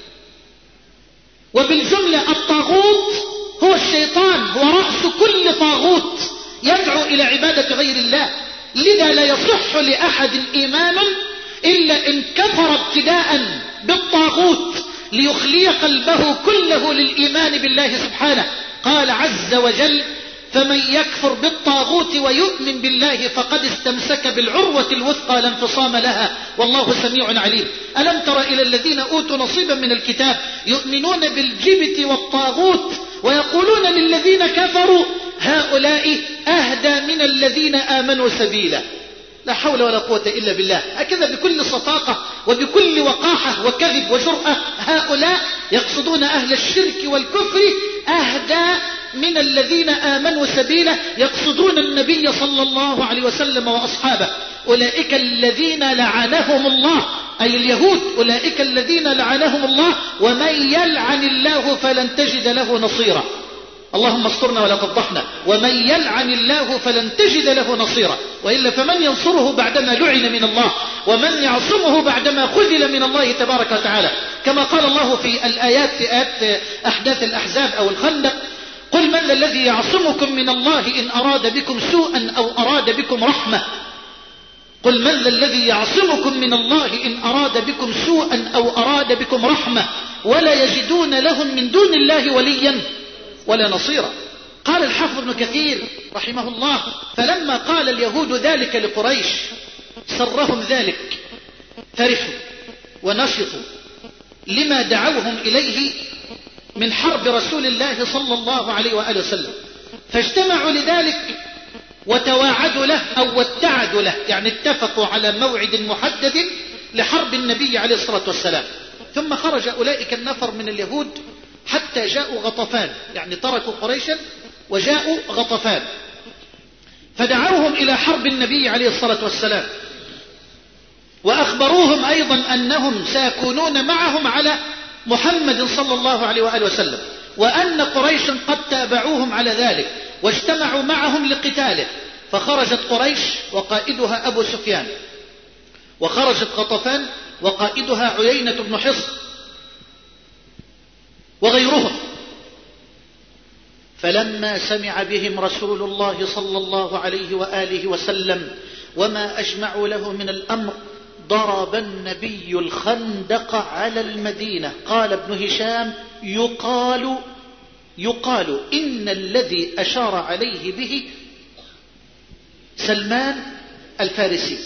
وبالجملة الطاغوت هو الشيطان، هو رأس كل طاغوت يدعو إلى عبادة غير الله. لذا لا يصح لأحد إيمان إلا إن كفر ابتداء بالطاغوت ليخلي قلبه كله للإيمان بالله سبحانه. قال عز وجل فمن يكفر بالطاغوت ويؤمن بالله فقد استمسك بالعروة الوثقى لا انفصام لها والله سميع عليم. ألم تر إلى الذين أوتوا نصيبا من الكتاب يؤمنون بالجبت والطاغوت ويقولون للذين كفروا هؤلاء أهدى من الذين آمنوا سبيلا. لا حول ولا قوة إلا بالله. هكذا بكل صفاقة وبكل وقاحة وكذب وجرأة هؤلاء يقصدون أهل الشرك والكفر أهدى من الذين آمنوا سبيلا، يقصدون النبي صلى الله عليه وسلم وأصحابه. أولئك الذين لعنهم الله، أي اليهود، أولئك الذين لعنهم الله ومن يلعن الله فلن تجد له نصيرا. اللهم استرنا ولا تفضحنا. ومن يلعن الله فلن تجد له نصيرا، وإلا فمن ينصره بعدما لعن من الله، ومن يعصمه بعدما خذل من الله تبارك وتعالى. كما قال الله في الآيات في آيات أحداث الأحزاب أو الخندق قل من الذي يعصمكم من الله إن أراد بكم سوءا أو أراد بكم رحمة. قل من الذي يعصمكم من الله إن أراد بكم سوءا أو أراد بكم رحمة ولا يجدون لهم من دون الله وليا ولا نصيرا. قال الحافظ ابن كثير رحمه الله فلما قال اليهود ذلك لقريش سرهم ذلك، فرحوا ونشطوا لما دعوهم إليه من حرب رسول الله صلى الله عليه وآله وسلم، فاجتمعوا لذلك وتواعدوا له أو واتعدوا له، يعني اتفقوا على موعد محدد لحرب النبي عليه الصلاة والسلام. ثم خرج أولئك النفر من اليهود حتى جاءوا غطفان، يعني تركوا قريشا وجاءوا غطفان، فدعوهم إلى حرب النبي عليه الصلاة والسلام، وأخبروهم أيضا أنهم سيكونون معهم على محمد صلى الله عليه وآله وسلم، وأن قريشا قد تابعوهم على ذلك واجتمعوا معهم لقتاله. فخرجت قريش وقائدها أبو سفيان، وخرجت غطفان وقائدها عيينة بن حصن وغيرهم. فلما سمع بهم رسول الله صلى الله عليه وآله وسلم وما أجمعوا له من الأمر. ضرب النبي الخندق على المدينة. قال ابن هشام يقال إن الذي أشار عليه به سلمان الفارسي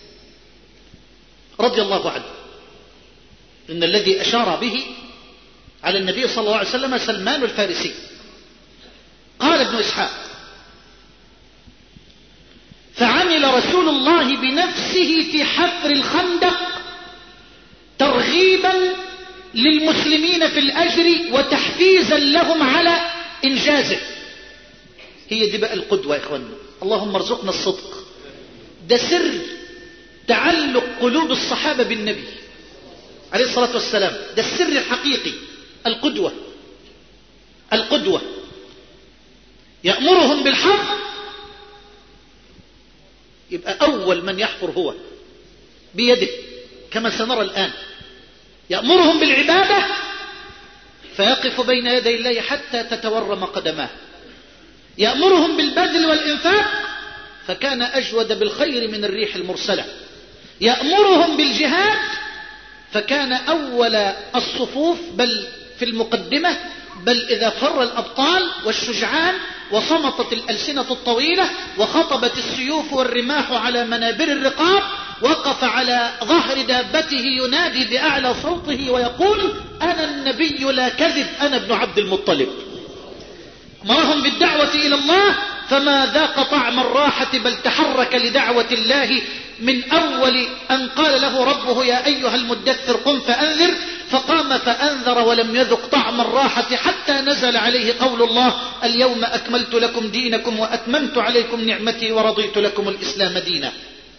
رضي الله عنه. إن الذي أشار به على النبي صلى الله عليه وسلم سلمان الفارسي. قال ابن إسحاق: فعمل رسول الله بنفسه في حفر الخندق ترغيبا للمسلمين في الأجر وتحفيزا لهم على إنجازه. هي دي بقى القدوة يا إخواننا. اللهم ارزقنا الصدق. ده سر تعلق قلوب الصحابة بالنبي عليه الصلاة والسلام. ده السر الحقيقي. القدوة يأمرهم بالحق، يبقى أول من يحفر هو بيده كما سنرى الآن. يأمرهم بالعبادة فيقف بين يدي الله حتى تتورم قدماه. يأمرهم بالبذل والإنفاق فكان أجود بالخير من الريح المرسلة. يأمرهم بالجهاد فكان أول الصفوف بل في المقدمة، بل إذا فر الأبطال والشجعان وصمتت الألسنة الطويلة وخطبت السيوف والرماح على منابر الرقاب وقف على ظهر دابته ينادي بأعلى صوته ويقول: أنا النبي لا كذب، أنا ابن عبد المطلب. أمرهم بالدعوة إلى الله فما ذاق طعم الراحة بل تحرك لدعوة الله من أول أن قال له ربه: يا أيها المدثر قم فأنذر، فقام فأنذر ولم يذق طعم الراحة حتى نزل عليه قول الله: اليوم أكملت لكم دينكم وأتممت عليكم نعمتي ورضيت لكم الإسلام دينا.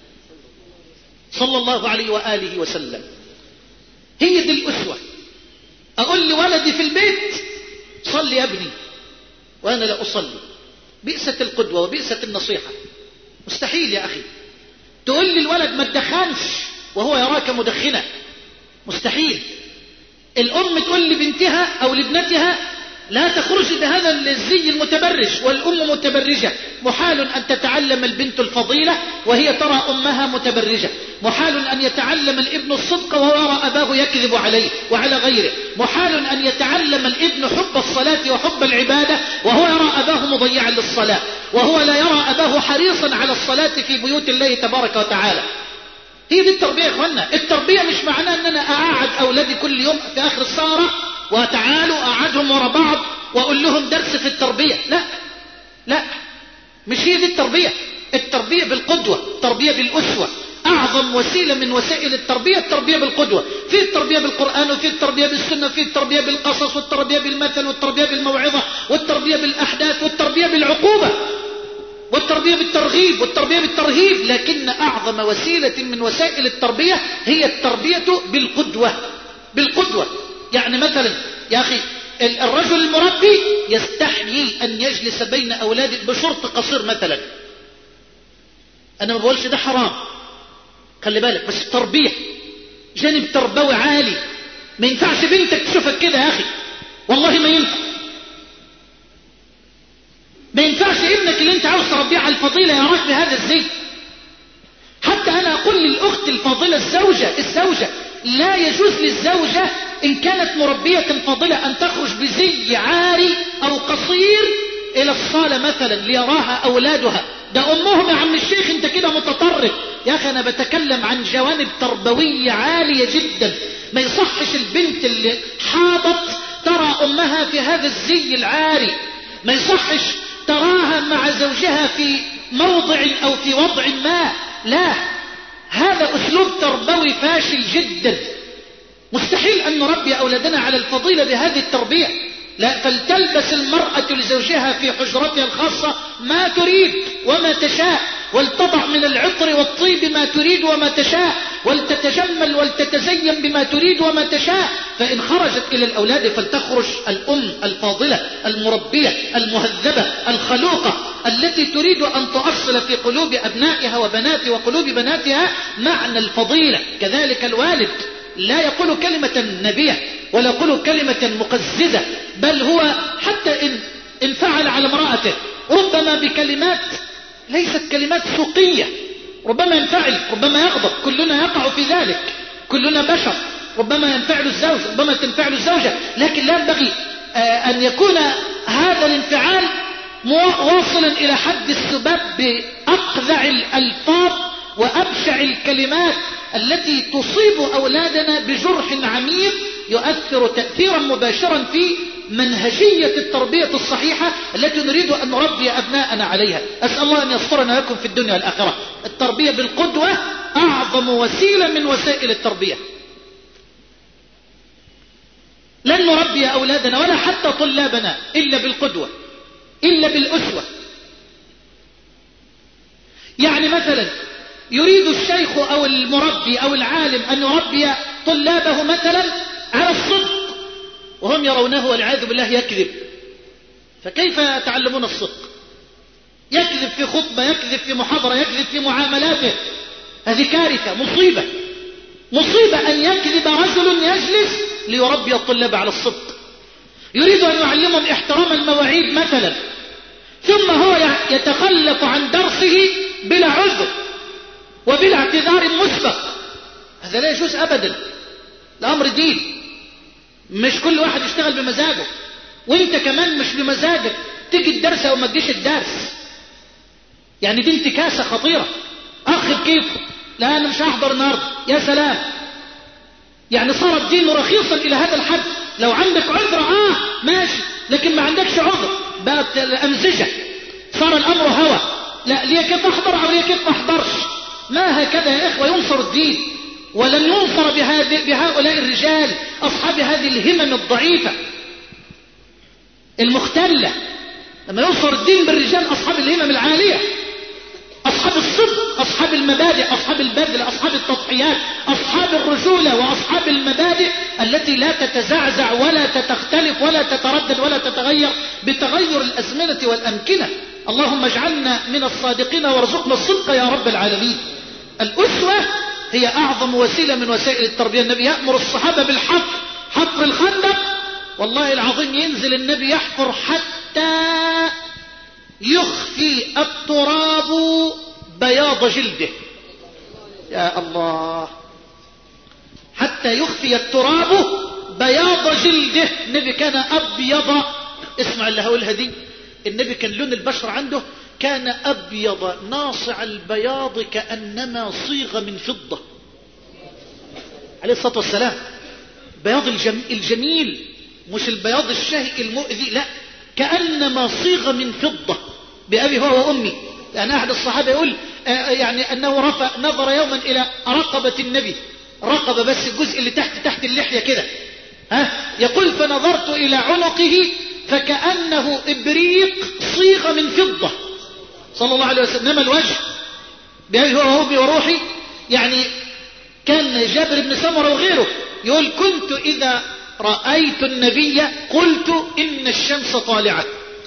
صلى الله عليه وآله وسلم. هي دي الأسوة. أقول لولدي في البيت: صلي يا ابني، وأنا لا أصلي. بئست القدوة وبئست النصيحة. مستحيل يا أخي تقول لي الولد ما تدخنش وهو يراك مدخنة. مستحيل. الأم تقول لبنتها أو لابنتها: لا تخرج بهذا الزي المتبرج، والأم متبرجة. محال أن تتعلم البنت الفضيلة وهي ترى أمها متبرجة. محال أن يتعلم الابن الصدق وهو يرى أباه يكذب عليه وعلى غيره. محال أن يتعلم الابن حب الصلاة وحب العبادة وهو يرى أباه مضيعا للصلاة، وهو لا يرى أباه حريصا على الصلاة في بيوت الله تبارك وتعالى. هي دي التربية يا اخوانا. التربية مش معناه ان انا اقعد اولادي كل يوم في اخر السهرة وتعالوا اقعدهم ورا بعض واقول لهم درس في التربية. لا مش هي دي التربية. التربية بالقدوة، التربية بالأسوة. اعظم وسيلة من وسائل التربية التربية بالقدوة. في التربية بالقرآن، وفي التربية بالسنة، وفي التربية بالقصص، والتربية بالمثل، والتربية بالموعظة، والتربية بالاحداث، والتربية بالعقوبة، والتربية بالترغيب، والتربية بالترهيب. لكن أعظم وسيلة من وسائل التربية هي التربية بالقدوة. يعني مثلا يا أخي الرجل المربي يستحيي أن يجلس بين أولاده بشرط قصير مثلا. أنا ما بقولش ده حرام، خلي بالك، بس التربية جانب تربوي عالي. ما ينفعش بنتك تشوفك كده يا أخي، والله ما ينفع. ما ينفعش ابنك اللي انت عاوز تربيه على الفضيلة يراك بهذا الزي. حتى انا اقول للاخت الفاضلة الزوجة لا يجوز للزوجة ان كانت مربية فاضلة ان تخرج بزي عاري او قصير الى الصالة مثلا ليراها اولادها. ده امهم يا عم الشيخ، انت كده متطرف يا اخي. انا بتكلم عن جوانب تربوية عالية جدا. ما يصحش البنت اللي حاضت ترى امها في هذا الزي العاري. ما يصحش تراها مع زوجها في موضع أو في وضع ما. لا، هذا أسلوب تربوي فاشل جدا. مستحيل أن نربي أولادنا على الفضيلة بهذه التربية. لا، فلتلبس المرأة لزوجها في حجرتها الخاصة ما تريد وما تشاء، ولتضع من العطر والطيب ما تريد وما تشاء، ولتتجمل ولتتزين بما تريد وما تشاء. فإن خرجت إلى الأولاد فلتخرج الأم الفاضلة المربية المهذبة الخلوقة التي تريد أن تؤصل في قلوب أبنائها وبناتها وقلوب بناتها معنى الفضيلة. كذلك الوالد لا يقول كلمة نبية ولا يقول كلمة مقززة، بل هو حتى إن فعل على امرأته ربما بكلمات ليست كلمات سوقية، ربما ينفعل، ربما يغضب، كلنا يقع في ذلك، كلنا بشر، ربما ينفعل الزوج، ربما تنفعل الزوجة، لكن لا ينبغي أن يكون هذا الانفعال واصلا إلى حد السباب بأقذع الألفاظ وأبشع الكلمات التي تصيب أولادنا بجرح عميق يؤثر تأثيرا مباشرا في منهجية التربية الصحيحة التي نريد أن نربي أبناءنا عليها. أسأل الله أن يسترنا لكم في الدنيا والآخرة. التربية بالقدوة أعظم وسيلة من وسائل التربية. لن نربي أولادنا ولا حتى طلابنا إلا بالقدوة، إلا بالأسوة. يعني مثلا يريد الشيخ أو المربي أو العالم أن يربي طلابه مثلا على الصدق وهم يرونه والعياذ بالله يكذب، فكيف يتعلمون الصدق؟ يكذب في خطبة، يكذب في محاضرة، يكذب في معاملاته. هذه كارثة، مصيبة، مصيبة أن يكذب رجل يجلس ليربي الطلاب على الصدق. يريد أن يعلمهم احترام المواعيد مثلا، ثم هو يتخلف عن درسه بلا عذر وبلا اعتذار مسبق. هذا لا يجوز أبدا. الأمر دين، مش كل واحد يشتغل بمزاجه، وانت كمان مش بمزاجك تيجي الدرس او ما تجيش الدرس. يعني دي انتكاسة خطيرة. اخ كيف لا انا مش هحضر النهارده، يا سلام. يعني صار الدين رخيصا الى هذا الحد. لو عندك عذر ماشي، لكن ما عندكش عذر بقت الامزجة، صار الامر هوى. لا ليه كيف احضر او ليه كيف ما احضرش. ما هكذا يا اخوة ينصر الدين، ولن ينصر بهؤلاء الرجال أصحاب هذه الهمم الضعيفة المختلة. لما ينصر الدين بالرجال أصحاب الهمم العالية، أصحاب الصدق، أصحاب المبادئ، أصحاب البذل، أصحاب التضحيات، أصحاب الرجولة وأصحاب المبادئ التي لا تتزعزع ولا تختلف ولا تتردد ولا تتغير بتغير الأزمنة والأمكنة. اللهم اجعلنا من الصادقين وارزقنا الصدق يا رب العالمين. الأسوة هي أعظم وسيلة من وسائل التربية. النبي يأمر الصحابة بالحفر، حفر الخندق. والله العظيم ينزل النبي يحفر حتى يخفي التراب بياض جلده. يا الله، حتى يخفي التراب بياض جلده. النبي كان أبيض. اسمع اللي هقولها دي، النبي كان لون البشرة عنده كان أبيض ناصع البياض كأنما صيغ من فضة عليه الصلاة والسلام. بياض الجميل، مش البياض الشهي المؤذي، لا، كأنما صيغ من فضة. بأبي هو وأمي. لأن أحد الصحابة يقول يعني أنه نظر يوما إلى رقبة النبي، رقبة بس الجزء اللي تحت اللحية كده، يقول فنظرت إلى عنقه فكأنه إبريق صيغ من فضة صلى الله عليه وسلم. نما الوجه بأبي هو وأمي وروحي. يعني كان جابر بن سمرة وغيره يقول كنت إذا رأيت النبي قلت إن الشمس طالعة.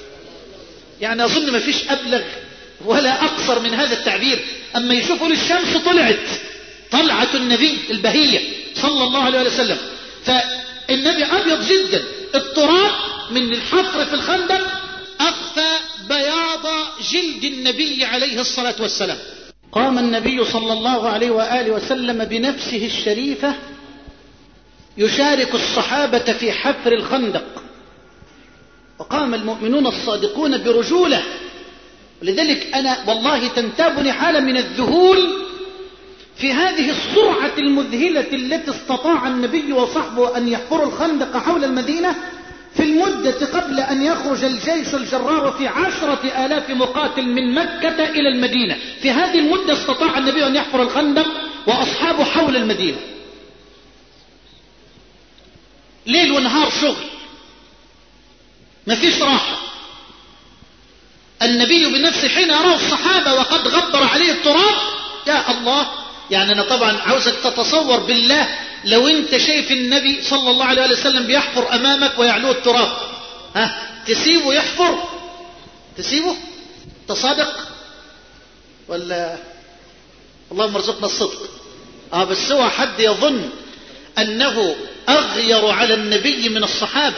يعني أظن ما فيش أبلغ ولا أقصر من هذا التعبير. أما يشوفوا الشمس طلعت، طلعة النبي البهية صلى الله عليه وسلم. فالنبي أبيض جدا. التراب من الحفر في الخندق أخفى بياض جلد النبي عليه الصلاة والسلام. قام النبي صلى الله عليه وآله وسلم بنفسه الشريفة يشارك الصحابة في حفر الخندق، وقام المؤمنون الصادقون برجولة. ولذلك أنا والله تنتابني حالة من الذهول في هذه السرعة المذهلة التي استطاع النبي وصحبه أن يحفروا الخندق حول المدينة في المدة قبل أن يخرج الجيش الجرار في 10,000 مقاتل من مكة إلى المدينة. في هذه المدة استطاع النبي أن يحفر الخندق وأصحابه حول المدينة، ليل ونهار شغل، ما فيش راحة. النبي بنفسه حين يراه الصحابة وقد غبر عليه التراب، يا الله. يعني أنا طبعا عاوزك تتصور بالله لو أنت شايف النبي صلى الله عليه وسلم بيحفر أمامك ويعلوه التراب، تسيبه يحفر؟ تسيبه؟ تصادق ولا؟ اللهم ارزقنا الصدق. بس هو حد يظن أنه أغير على النبي من الصحابة،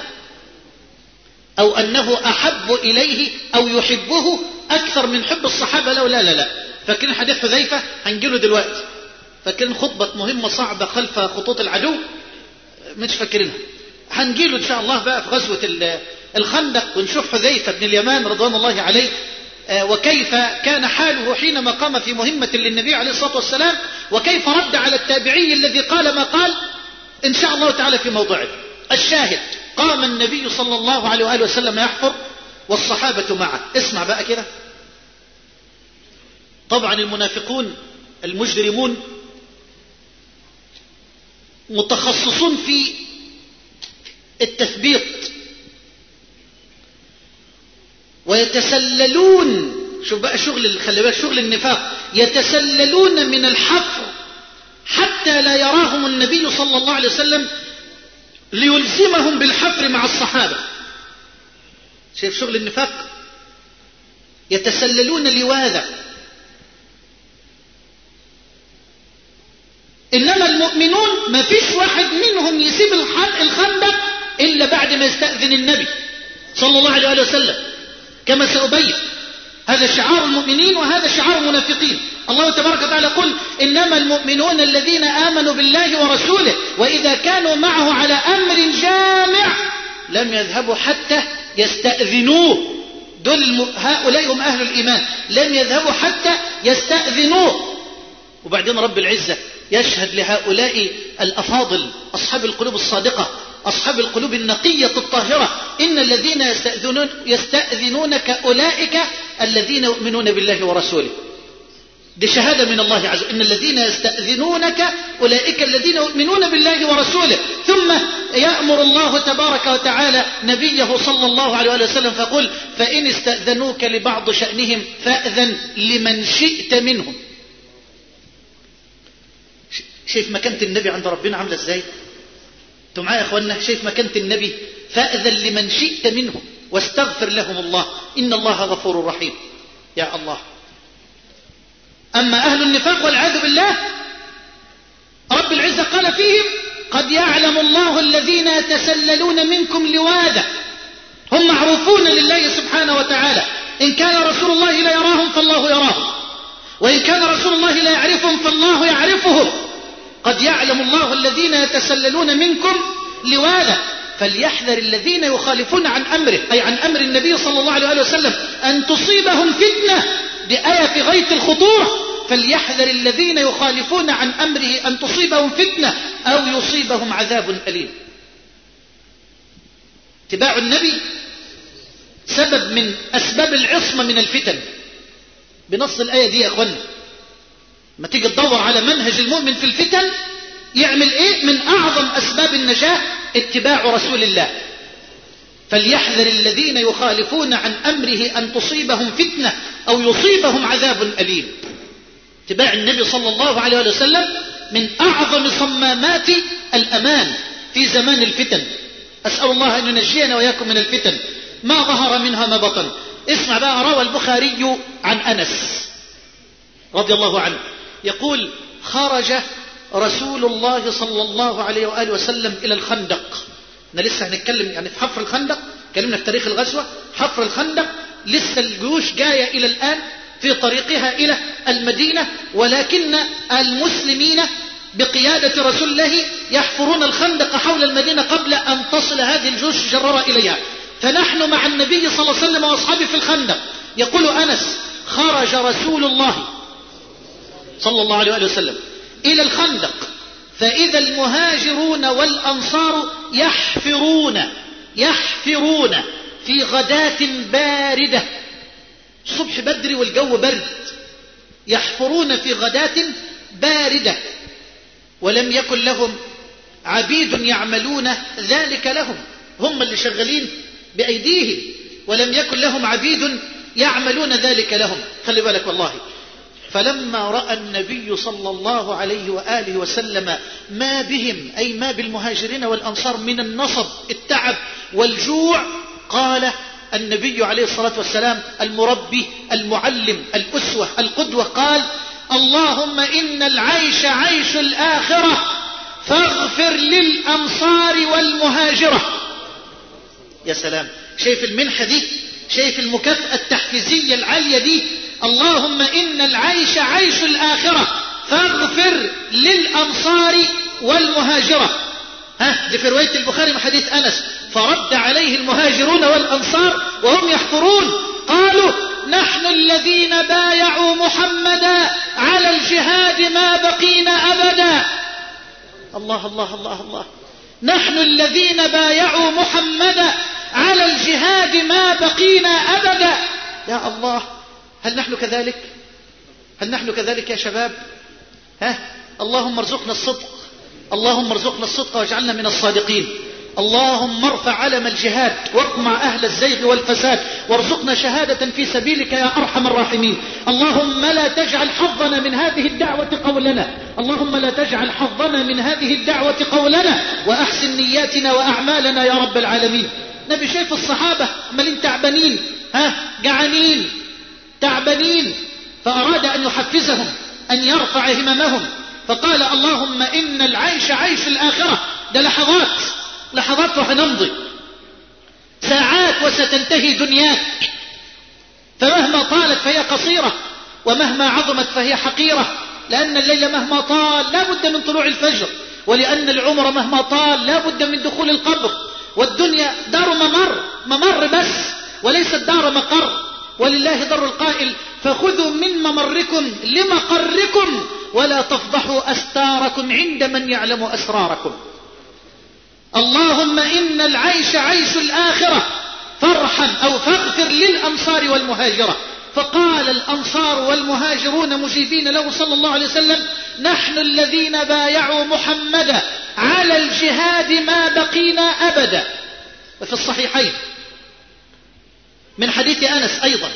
أو أنه أحب إليه أو يحبه أكثر من حب الصحابة. لا لا لا لا، فاكرين حديث حذيفة؟ هنجيله دلوقتي. فاكرين خطبة مهمة صعبة خلف خطوط العدو؟ مش فاكرينها. هنجيله إن شاء الله بقى في غزوة الخندق، ونشوف حذيفة بن اليمان رضوان الله عليه وكيف كان حاله حينما قام في مهمة للنبي عليه الصلاة والسلام، وكيف رد على التابعي الذي قال ما قال، إن شاء الله تعالى في موضعه. الشاهد، قام النبي صلى الله عليه وآله وسلم يحفر والصحابة معه. اسمع بقى كده. طبعا المنافقون المجرمون متخصصون في التثبيط، ويتسللون، شوف بقى شغل، خلي بالك شغل النفاق، يتسللون من الحفر حتى لا يراهم النبي صلى الله عليه وسلم ليلزمهم بالحفر مع الصحابة. شايف شغل النفاق؟ يتسللون لواذا. إنما المؤمنون ما فيش واحد منهم يسيب الخندق إلا بعد ما يستأذن النبي صلى الله عليه وسلم، كما سأبين. هذا شعار المؤمنين وهذا شعار المنافقين. الله تبارك وتعالى يقول: إنما المؤمنون الذين آمنوا بالله ورسوله وإذا كانوا معه على أمر جامع لم يذهبوا حتى يستأذنوه. هؤلاء هم أهل الإيمان، لم يذهبوا حتى يستأذنوه. وبعدين رب العزة يشهد لهؤلاء الأفاضل أصحاب القلوب الصادقة، أصحاب القلوب النقية الطاهرة: إن الذين يستأذنونك أولئك الذين يؤمنون بالله ورسوله. دي شهادة من الله عز وجل. إن الذين يستأذنونك أولئك الذين يؤمنون بالله ورسوله. ثم يأمر الله تبارك وتعالى نبيه صلى الله عليه وسلم فقل: فإن استأذنوك لبعض شأنهم فأذن لمن شئت منهم. شايف مكانة النبي عند ربنا عاملة ازاي؟ انتوا معايا يا اخوانا؟ شايف مكانة النبي؟ فأذن لمن شئت منهم واستغفر لهم الله إن الله غفور رحيم. يا الله. أما أهل النفاق والعياذ بالله، رب العزة قال فيهم: قد يعلم الله الذين يتسللون منكم لواذا. هم معروفون لله سبحانه وتعالى. إن كان رسول الله لا يراهم فالله يراهم، وإن كان رسول الله لا يعرفهم فالله يعرفهم. قد يعلم الله الذين يتسللون منكم لواذا فليحذر الذين يخالفون عن أمره، أي عن أمر النبي صلى الله عليه وسلم، أن تصيبهم فتنة. بآية في غاية الخطورة: فليحذر الذين يخالفون عن أمره أن تصيبهم فتنة أو يصيبهم عذاب أليم. اتباع النبي سبب من أسباب العصمة من الفتن بنص الآية دي يا أخوانا. ما تيجي تدور على منهج المؤمن في الفتن يعمل ايه؟ من اعظم اسباب النجاة اتباع رسول الله. فليحذر الذين يخالفون عن امره ان تصيبهم فتنة او يصيبهم عذاب اليم. اتباع النبي صلى الله عليه وسلم من اعظم صمامات الامان في زمان الفتن. اسأل الله ان ينجينا واياكم من الفتن ما ظهر منها ما بطن. اسمع بقى. روى البخاري عن انس رضي الله عنه يقول: خرج رسول الله صلى الله عليه وآله وسلم إلى الخندق. احنا لسه هنتكلم يعني في حفر الخندق، كلمنا في تاريخ الغزوة. حفر الخندق لسه الجيوش جاية إلى الآن في طريقها إلى المدينة، ولكن المسلمين بقيادة رسول الله يحفرون الخندق حول المدينة قبل أن تصل هذه الجيوش الجرارة إليها. فنحن مع النبي صلى الله عليه وسلم وأصحابه في الخندق. يقول أنس: خرج رسول الله صلى الله عليه وسلم إلى الخندق فإذا المهاجرون والأنصار يحفرون في غداة باردة. الصبح بدري والجو برد، يحفرون في غداة باردة، ولم يكن لهم عبيد يعملون ذلك لهم. هم اللي شغالين بأيديهم، ولم يكن لهم عبيد يعملون ذلك لهم. خلي بالك والله. فلما رأى النبي صلى الله عليه وآله وسلم ما بهم، أي ما بالمهاجرين والأنصار، من النصب التعب والجوع، قال النبي عليه الصلاة والسلام المربي المعلم الأسوة القدوة، قال: اللهم إن العيش عيش الآخرة فاغفر للأنصار والمهاجرة. يا سلام. شايف المنحة دي؟ شايف المكافأة التحفيزية العالية دي؟ اللهم إن العيش عيش الآخرة فاغفر للأنصار والمهاجرة. دي في رواية البخاري من حديث أنس. فرد عليه المهاجرون والأنصار وهم يحفرون قالوا نحن الذين بايعوا محمدا على الجهاد ما بقينا أبدا. الله الله الله الله. نحن الذين بايعوا محمدا على الجهاد ما بقينا أبدا. يا الله، هل نحن كذلك؟ هل نحن كذلك يا شباب؟ اللهم ارزقنا الصدق، اللهم ارزقنا الصدق واجعلنا من الصادقين. اللهم ارفع علم الجهاد واقمع أهل الزيغ والفساد وارزقنا شهادة في سبيلك يا أرحم الراحمين. اللهم لا تجعل حظنا من هذه الدعوة قولنا، اللهم لا تجعل حظنا من هذه الدعوة قولنا، وأحسن نياتنا وأعمالنا يا رب العالمين. نبي شايف الصحابة عمالين تعبانين، جعانين تعبانين، فأراد أن يحفزهم أن يرفع هممهم، فقال اللهم إن العيش عيش الآخرة. ده لحظات وهنمضي، ساعات وستنتهي دنياك، فمهما طالت فهي قصيرة ومهما عظمت فهي حقيرة، لأن الليل مهما طال لا بد من طلوع الفجر، ولأن العمر مهما طال لا بد من دخول القبر، والدنيا دار ممر بس وليست دار مقر. ولله در القائل فخذوا من ممركم لمقركم ولا تفضحوا أستاركم عند من يعلم أسراركم. اللهم إن العيش عيش الآخرة فارحم أو فاغفر للأنصار والمهاجرة. فقال الأنصار والمهاجرون مجيبين له صلى الله عليه وسلم نحن الذين بايعوا محمدا على الجهاد ما بقينا أبدا. وفي الصحيحين من حديث أنس أيضا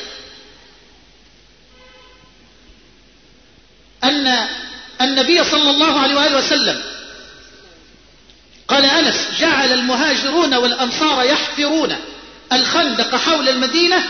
أن النبي صلى الله عليه وآله وسلم قال أنس جعل المهاجرون والأنصار يحفرون الخندق حول المدينة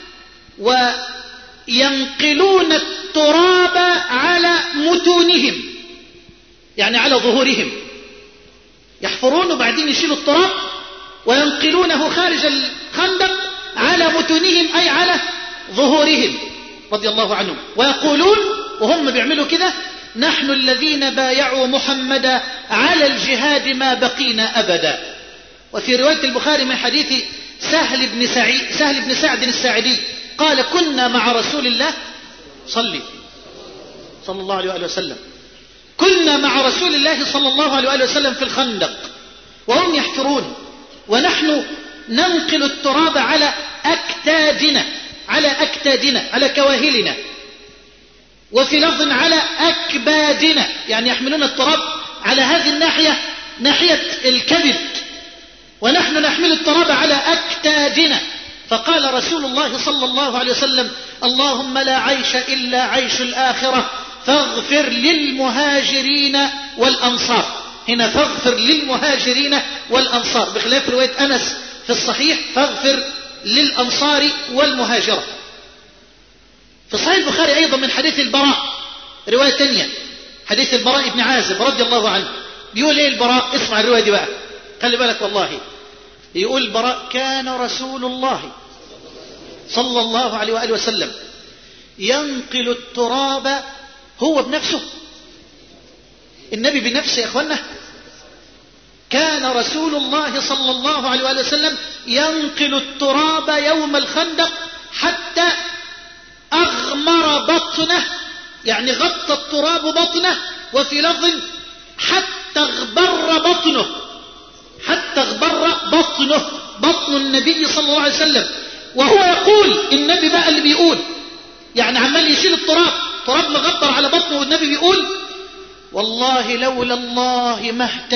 وينقلون التراب على متونهم، يعني على ظهورهم، يحفرون وبعدين يشيلوا التراب وينقلونه خارج الخندق على متونهم أي على ظهورهم رضي الله عنهم، ويقولون وهم بيعملوا كده نحن الذين بايعوا محمدا على الجهاد ما بقينا أبدا. وفي رواية البخاري من حديث سهل بن سعد الساعدي قال كنا مع رسول الله صلى الله عليه وآله وسلم، كنا مع رسول الله صلى الله عليه وآله وسلم في الخندق وهم يحفرون ونحن ننقل التراب على أكتادنا على كواهلنا، وفي لفظ على أكبادنا، يعني يحملون التراب على هذه الناحية ناحية الكبد، ونحن نحمل التراب على أكتادنا. فقال رسول الله صلى الله عليه وسلم اللهم لا عيش إلا عيش الآخرة فاغفر للمهاجرين والأنصار. هنا فاغفر للمهاجرين والأنصار، بخلاف رواية أنس في الصحيح فاغفر للأنصار والمهاجرة. في صحيح البخاري أيضا من حديث البراء رواية تانية، حديث البراء بن عازب رضي الله عنه. بيقول ايه البراء؟ اسمع الرواية دي بقى، خلي بالك والله. يقول البراء كان رسول الله صلى الله عليه وآله وسلم ينقل التراب هو بنفسه، النبي بنفسه يا اخوانا. كان رسول الله صلى الله عليه وآله وسلم ينقل التراب يوم الخندق حتى أغمر بطنه، يعني غطى التراب بطنه، وفي لفظ حتى اغبر بطنه بطن النبي صلى الله عليه وسلم. وهو يقول، النبي بقى اللي بيقول، يعني عمال يشيل التراب مغبر على بطنه، والنبي بيقول والله لولا الله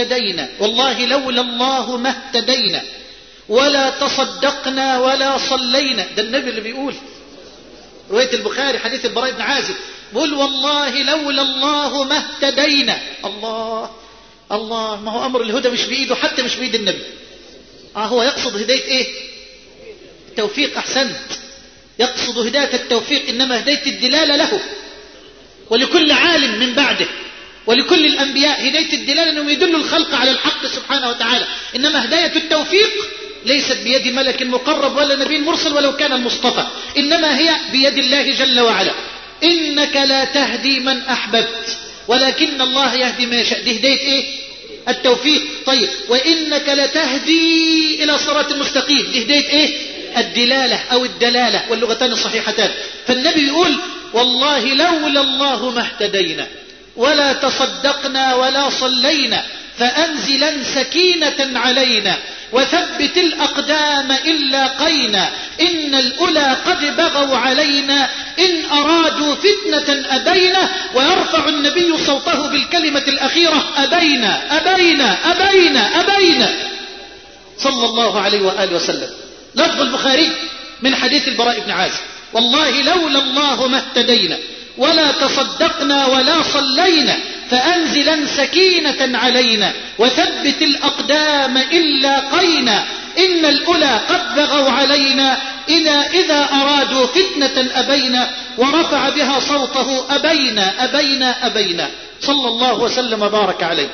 ما اهتدينا ولا تصدقنا ولا صلينا. ده النبي اللي بيقول، رواية البخاري حديث البراء بن عازب بيقول والله لولا الله ما اهتدينا. الله، ما هو أمر الهدى مش بإيده، حتى مش بإيد النبي. هو يقصد هداية ايه؟ التوفيق. أحسنت، يقصد هداية التوفيق، إنما هداية الدلالة له ولكل عالم من بعده ولكل الأنبياء هداية الدلالة أنهم يدلوا الخلق على الحق سبحانه وتعالى، إنما هداية التوفيق ليست بيد ملك مقرب ولا نبي مرسل ولو كان المصطفى، إنما هي بيد الله جل وعلا. إنك لا تهدي من أحببت ولكن الله يهدي من يشاء. دي هداية إيه؟ التوفيق. طيب وإنك لتهدي إلى صراط مستقيم، دي هداية إيه؟ الدلالة أو الدلالة، واللغتان صحيحتان. فالنبي يقول والله لولا الله ما اهتدينا ولا تصدقنا ولا صلينا فأنزلا سكينة علينا وثبت الأقدام إن لاقينا إن الأولى قد بغوا علينا إن أرادوا فتنة أبينا. ويرفع النبي صوته بالكلمة الأخيرة أبينا أبينا أبينا أبينا صلى الله عليه وآله وسلم. لفظ البخاري من حديث البراء بن عازب والله لولا الله ما اهتدينا ولا تصدقنا ولا صلينا فأنزلا سكينة علينا وثبت الأقدام إن لاقينا إن الأولى قد بغوا علينا إذا أرادوا فتنة أبينا. ورفع بها صوته أبينا أبينا أبينا صلى الله وسلم وبارك عليه.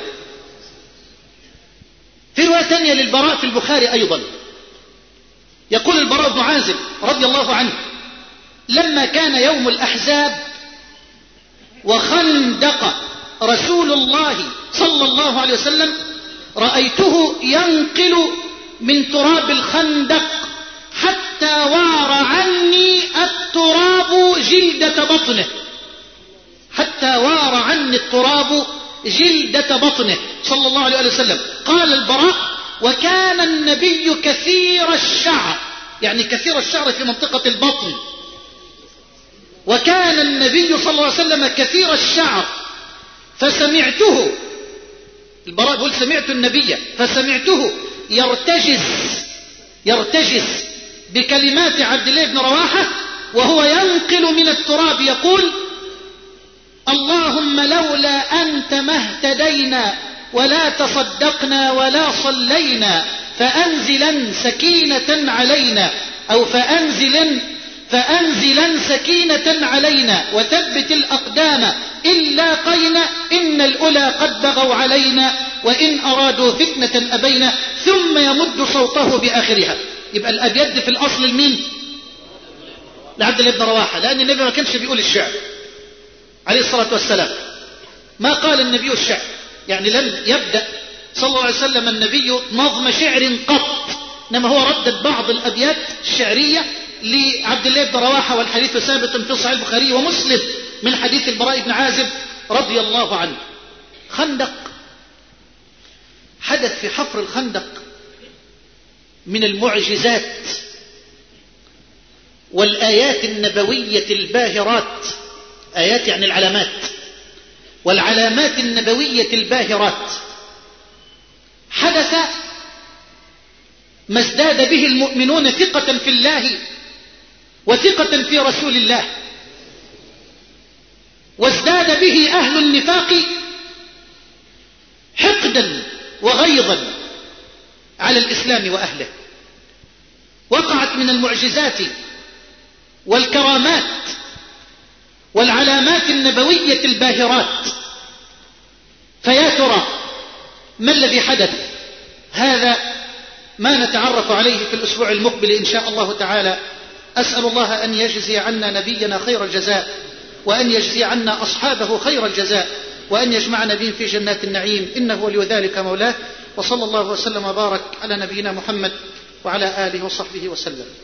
في رواية ثانية للبراء في البخاري أيضا يقول البراء بن عازب رضي الله عنه لما كان يوم الأحزاب وخندق رسول الله صلى الله عليه وسلم رأيته ينقل من تراب الخندق حتى وار عني التراب جلدة بطنه، حتى وار عني التراب جلدة بطنه صلى الله عليه وسلم. قال البراء وكان النبي كثير الشعر، يعني كثير الشعر في منطقة البطن، وكان النبي صلى الله عليه وسلم كثير الشعر فسمعته، البراء يقول سمعت النبي فسمعته يرتجز بكلمات عبد الله بن رواحة وهو ينقل من التراب يقول اللهم لولا أنت ما اهتدينا ولا تصدقنا ولا صلينا فأنزلا سكينة علينا أو فأنزلا سكينة علينا وثبت الأقدام إن لاقينا إن الأولى قد بغوا علينا وإن أرادوا فتنة أبينا. ثم يمد صوته بآخرها. يبقى الأبيض في الأصل المين؟ لعبد الله بن رواحة، لأن النبي ما كانش بيقول الشعر عليه الصلاة والسلام، ما قال النبي الشعر، يعني لم يبدأ صلى الله عليه وسلم النبي نظم شعر قط، إنما هو ردد بعض الأبيات الشعرية لعبد الله بن رواحة، والحديث ثابت في صحيح البخاري ومسلم من حديث البراء بن عازب رضي الله عنه. خندق، حدث في حفر الخندق من المعجزات والآيات النبوية الباهرات، آيات يعني العلامات، والعلامات النبوية الباهرات. حدث ما ازداد به المؤمنون ثقة في الله وثقة في رسول الله، وازداد به أهل النفاق حقدا وغيظا على الإسلام وأهله. وقعت من المعجزات والكرامات والعلامات النبوية الباهرات. فيا ترى ما الذي حدث؟ هذا ما نتعرف عليه في الأسبوع المقبل إن شاء الله تعالى. أسأل الله أن يجزي عنا نبينا خير الجزاء، وأن يجزي عنا أصحابه خير الجزاء، وأن يجمعنا بهم في جنات النعيم، إنه ولي ذلك مولاه. وصلى الله وسلم وبارك على نبينا محمد وعلى آله وصحبه وسلم.